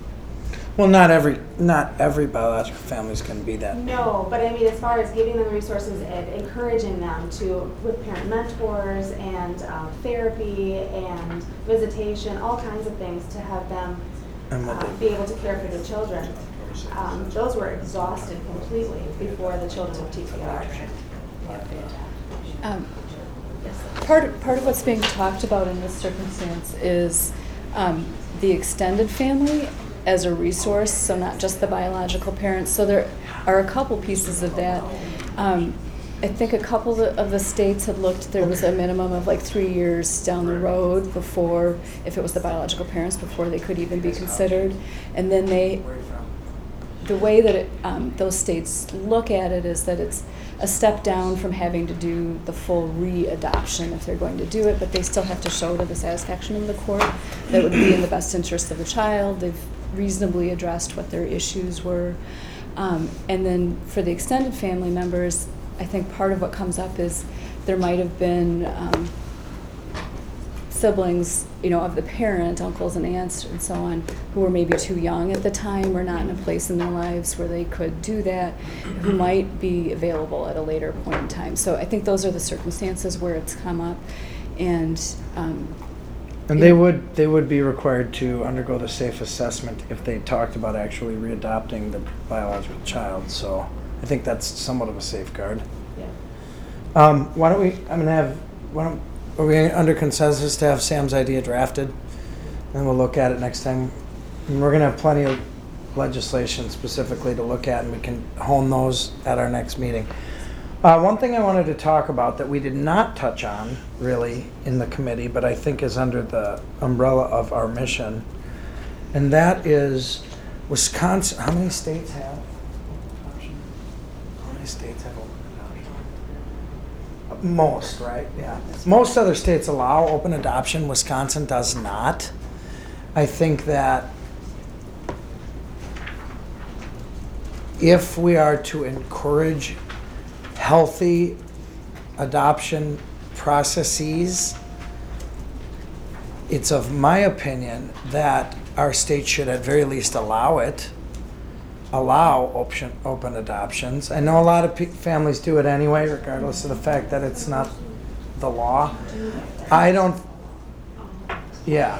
Well, not every, not every biological family's gonna be that. No, but I mean, as far as giving them resources and encouraging them to, with parent mentors and um, therapy and visitation, all kinds of things to have them And what uh, they- be able to care for their children. Um, those were exhausted completely before the children were T P R. Um, Part, part of what's being talked about in this circumstance is um, the extended family as a resource, so not just the biological parents. So there are a couple pieces of that. Um, I think a couple of the states had looked, there was a minimum of like three years down the road before, if it was the biological parents, before they could even be considered. And then they, the way that it, um, those states look at it is that it's a step down from having to do the full re-adoption if they're going to do it, but they still have to show to the satisfaction of the court that it would be in the best interest of the child. They've reasonably addressed what their issues were. Um, and then for the extended family members, I think part of what comes up is there might have been um, siblings, you know, of the parent, uncles and aunts and so on, who were maybe too young at the time or not in a place in their lives where they could do that, who might be available at a later point in time. So I think those are the circumstances where it's come up. And um, And they would, they would be required to undergo the safe assessment if they talked about actually readopting the biological child, so I think that's somewhat of a safeguard. Yeah. Um, why don't we, I'm gonna have, why don't, are we under consensus to have Sam's idea drafted? And we'll look at it next time. And we're gonna have plenty of legislation specifically to look at, and we can hone those at our next meeting. Uh, one thing I wanted to talk about that we did not touch on really in the committee, but I think is under the umbrella of our mission, and that is Wisconsin. How many states have adoption? How many states have open adoption? Most, right? Yeah. Most other states allow open adoption. Wisconsin does not. I think that if we are to encourage healthy adoption processes, it's of my opinion that our state should at very least allow it, allow option, open adoptions. I know a lot of pe- families do it anyway, regardless of the fact that it's not the law. I don't, yeah.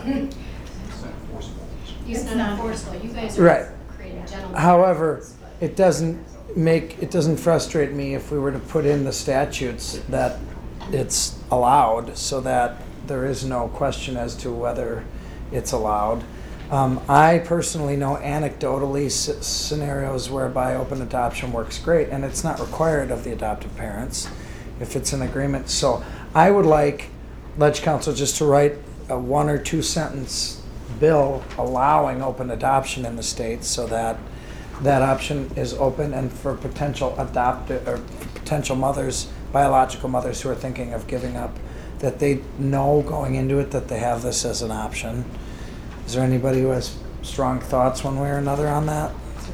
It's not enforceable. You guys Right. are creating gentlemen. However, it doesn't make, it doesn't frustrate me if we were to put in the statutes that it's allowed so that there is no question as to whether it's allowed. Um, I personally know anecdotally s- scenarios whereby open adoption works great, and it's not required of the adoptive parents if it's an agreement. So I would like Ledge Council just to write a one or two sentence bill allowing open adoption in the state so that that option is open, and for potential adopted or potential mothers, biological mothers who are thinking of giving up, that they know going into it that they have this as an option. Is there anybody who has strong thoughts one way or another on that?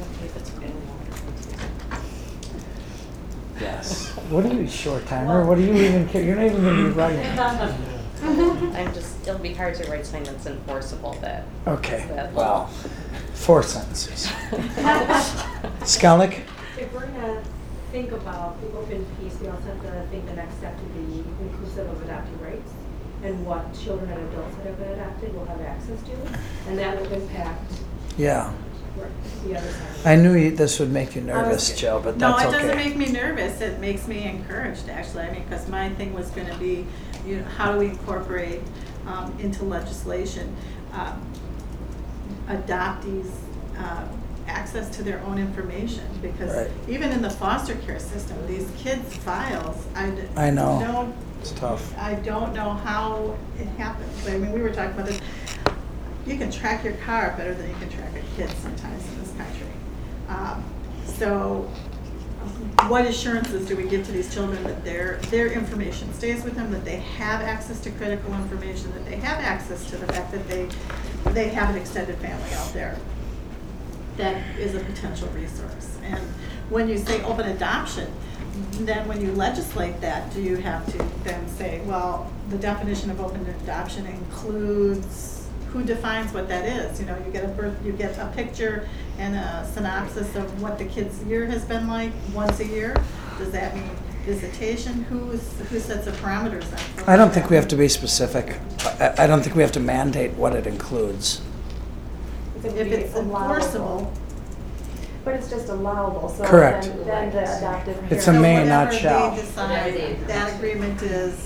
Yes. What are you, short timer? What do you even care? You're not even going to be writing. I'm just, it'll be hard to write something that's enforceable that. Okay, that well, four sentences. Skelnick? If we're gonna think about the open piece, we also have to think the next step to be inclusive of adopting rights and what children and adults that have been adopted will have access to, and that will impact Yeah. the other side. I knew you, this would make you nervous, was- Jill, but No, that's it okay. doesn't make me nervous. It makes me encouraged, actually. I mean, because my thing was going to be, you know, how do we incorporate um, into legislation um, adoptees' uh, access to their own information? Because Right. even in the foster care system, these kids' files, I, d- I know. don't, It's tough. I don't know how it happens. I mean, we were talking about this. You can track your car better than you can track a kid sometimes in this country. Um, so what assurances do we give to these children that their their information stays with them, that they have access to critical information, that they have access to the fact that they they have an extended family out there that is a potential resource? And when you say open adoption, then when you legislate that, do you have to then say, well, the definition of open adoption includes, who defines what that is? You know, you get a birth, you get a picture and a synopsis of what the kid's year has been like once a year. Does that mean visitation? Who's, who sets the parameters then? for I don't that? think we have to be specific. I, I don't think we have to mandate what it includes. If it's enforceable. But it's just allowable, so Correct. then, then the adoptive parent. It's a may, not Whatever shall. they decide, that agreement is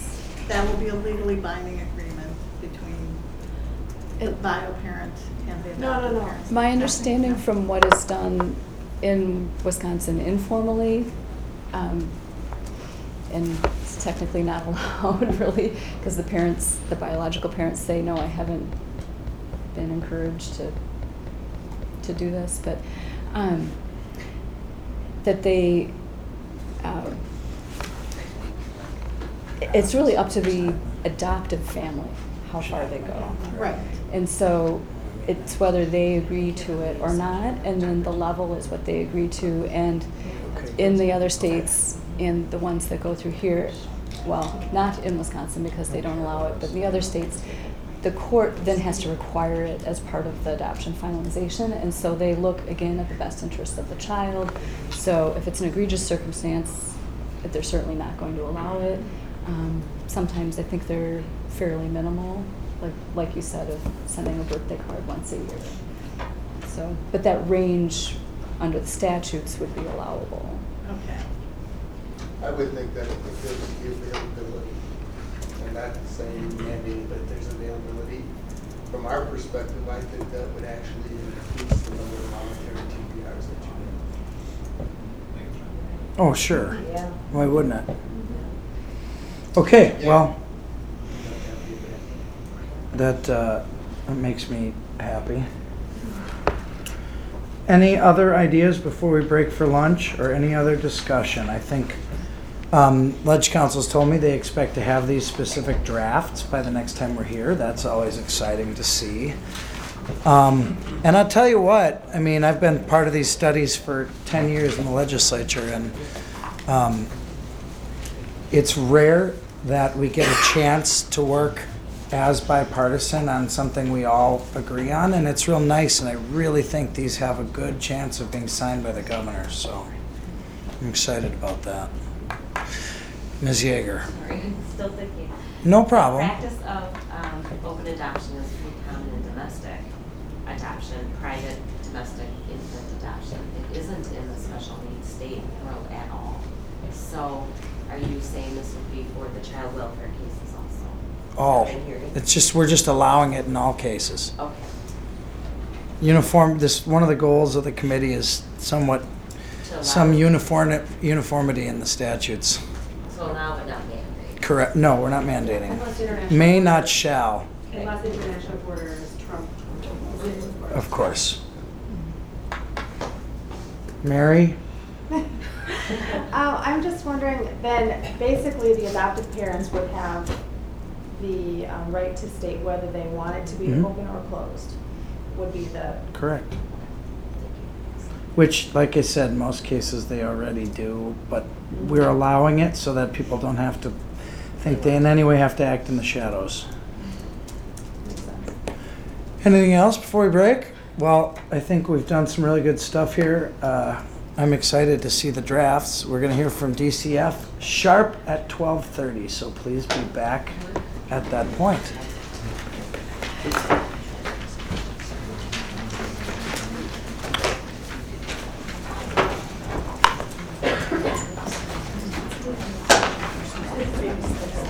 that will be a legally binding agreement between the It- bio parent and the No, no, adoptive no. parent. My understanding from what is done in Wisconsin informally, um, and it's technically not allowed really, because the parents, the biological parents say, no, I haven't been encouraged to, to do this, but, um, that they, um, it's really up to the adoptive family, how far they go. Right. And so it's whether they agree to it or not, and then the level is what they agree to. And in the other states, in the ones that go through here, well, not in Wisconsin because they don't allow it, but in the other states, the court then has to require it as part of the adoption finalization. And so they look again at the best interest of the child. So if it's an egregious circumstance, they're certainly not going to allow it. Um, sometimes I think they're fairly minimal, like like you said, of sending a birthday card once a year. So, but that range under the statutes would be allowable. Okay. I would think that if there's the availability, and not saying mandate, but if there's availability, from our perspective, I think that would actually increase the number of voluntary T P Rs that you have. Oh, sure. Yeah. Why wouldn't it? Okay, well, that, uh, that makes me happy. Any other ideas before we break for lunch, or any other discussion? I think um, Ledge Council's told me they expect to have these specific drafts by the next time we're here. That's always exciting to see. Um, and I'll tell you what, I mean, I've been part of these studies for ten years in the legislature, and um, it's rare that we get a chance to work as bipartisan on something we all agree on, and it's real nice, and I really think these have a good chance of being signed by the governor, so I'm excited about that. Miz Yeager. Sorry, still thinking. No The problem. practice of um, open adoption is pretty common in domestic adoption, private domestic infant adoption. It isn't in the special needs state world at all. So are you saying this would be for the child welfare cases also? Oh, Is that what I'm hearing? it's just, we're just allowing it in all cases. Okay. Uniform, this, one of the goals of the committee is somewhat, To allow- some uniform, uniformity in the statutes. So now but not mandate. Correct, no, we're not mandating. Unless international. May, not shall, Unless international borders trump. of course. Mary? Uh, I'm just wondering, then, basically, the adoptive parents would have the um, right to state whether they want it to be Mhm. open or closed, would be the, Correct. Which, like I said, in most cases they already do, but we're allowing it so that people don't have to think they in any way have to act in the shadows. makes sense. Anything else before we break? Well, I think we've done some really good stuff here. Uh, I'm excited to see the drafts. We're going to hear from D C F sharp at twelve thirty, so please be back at that point.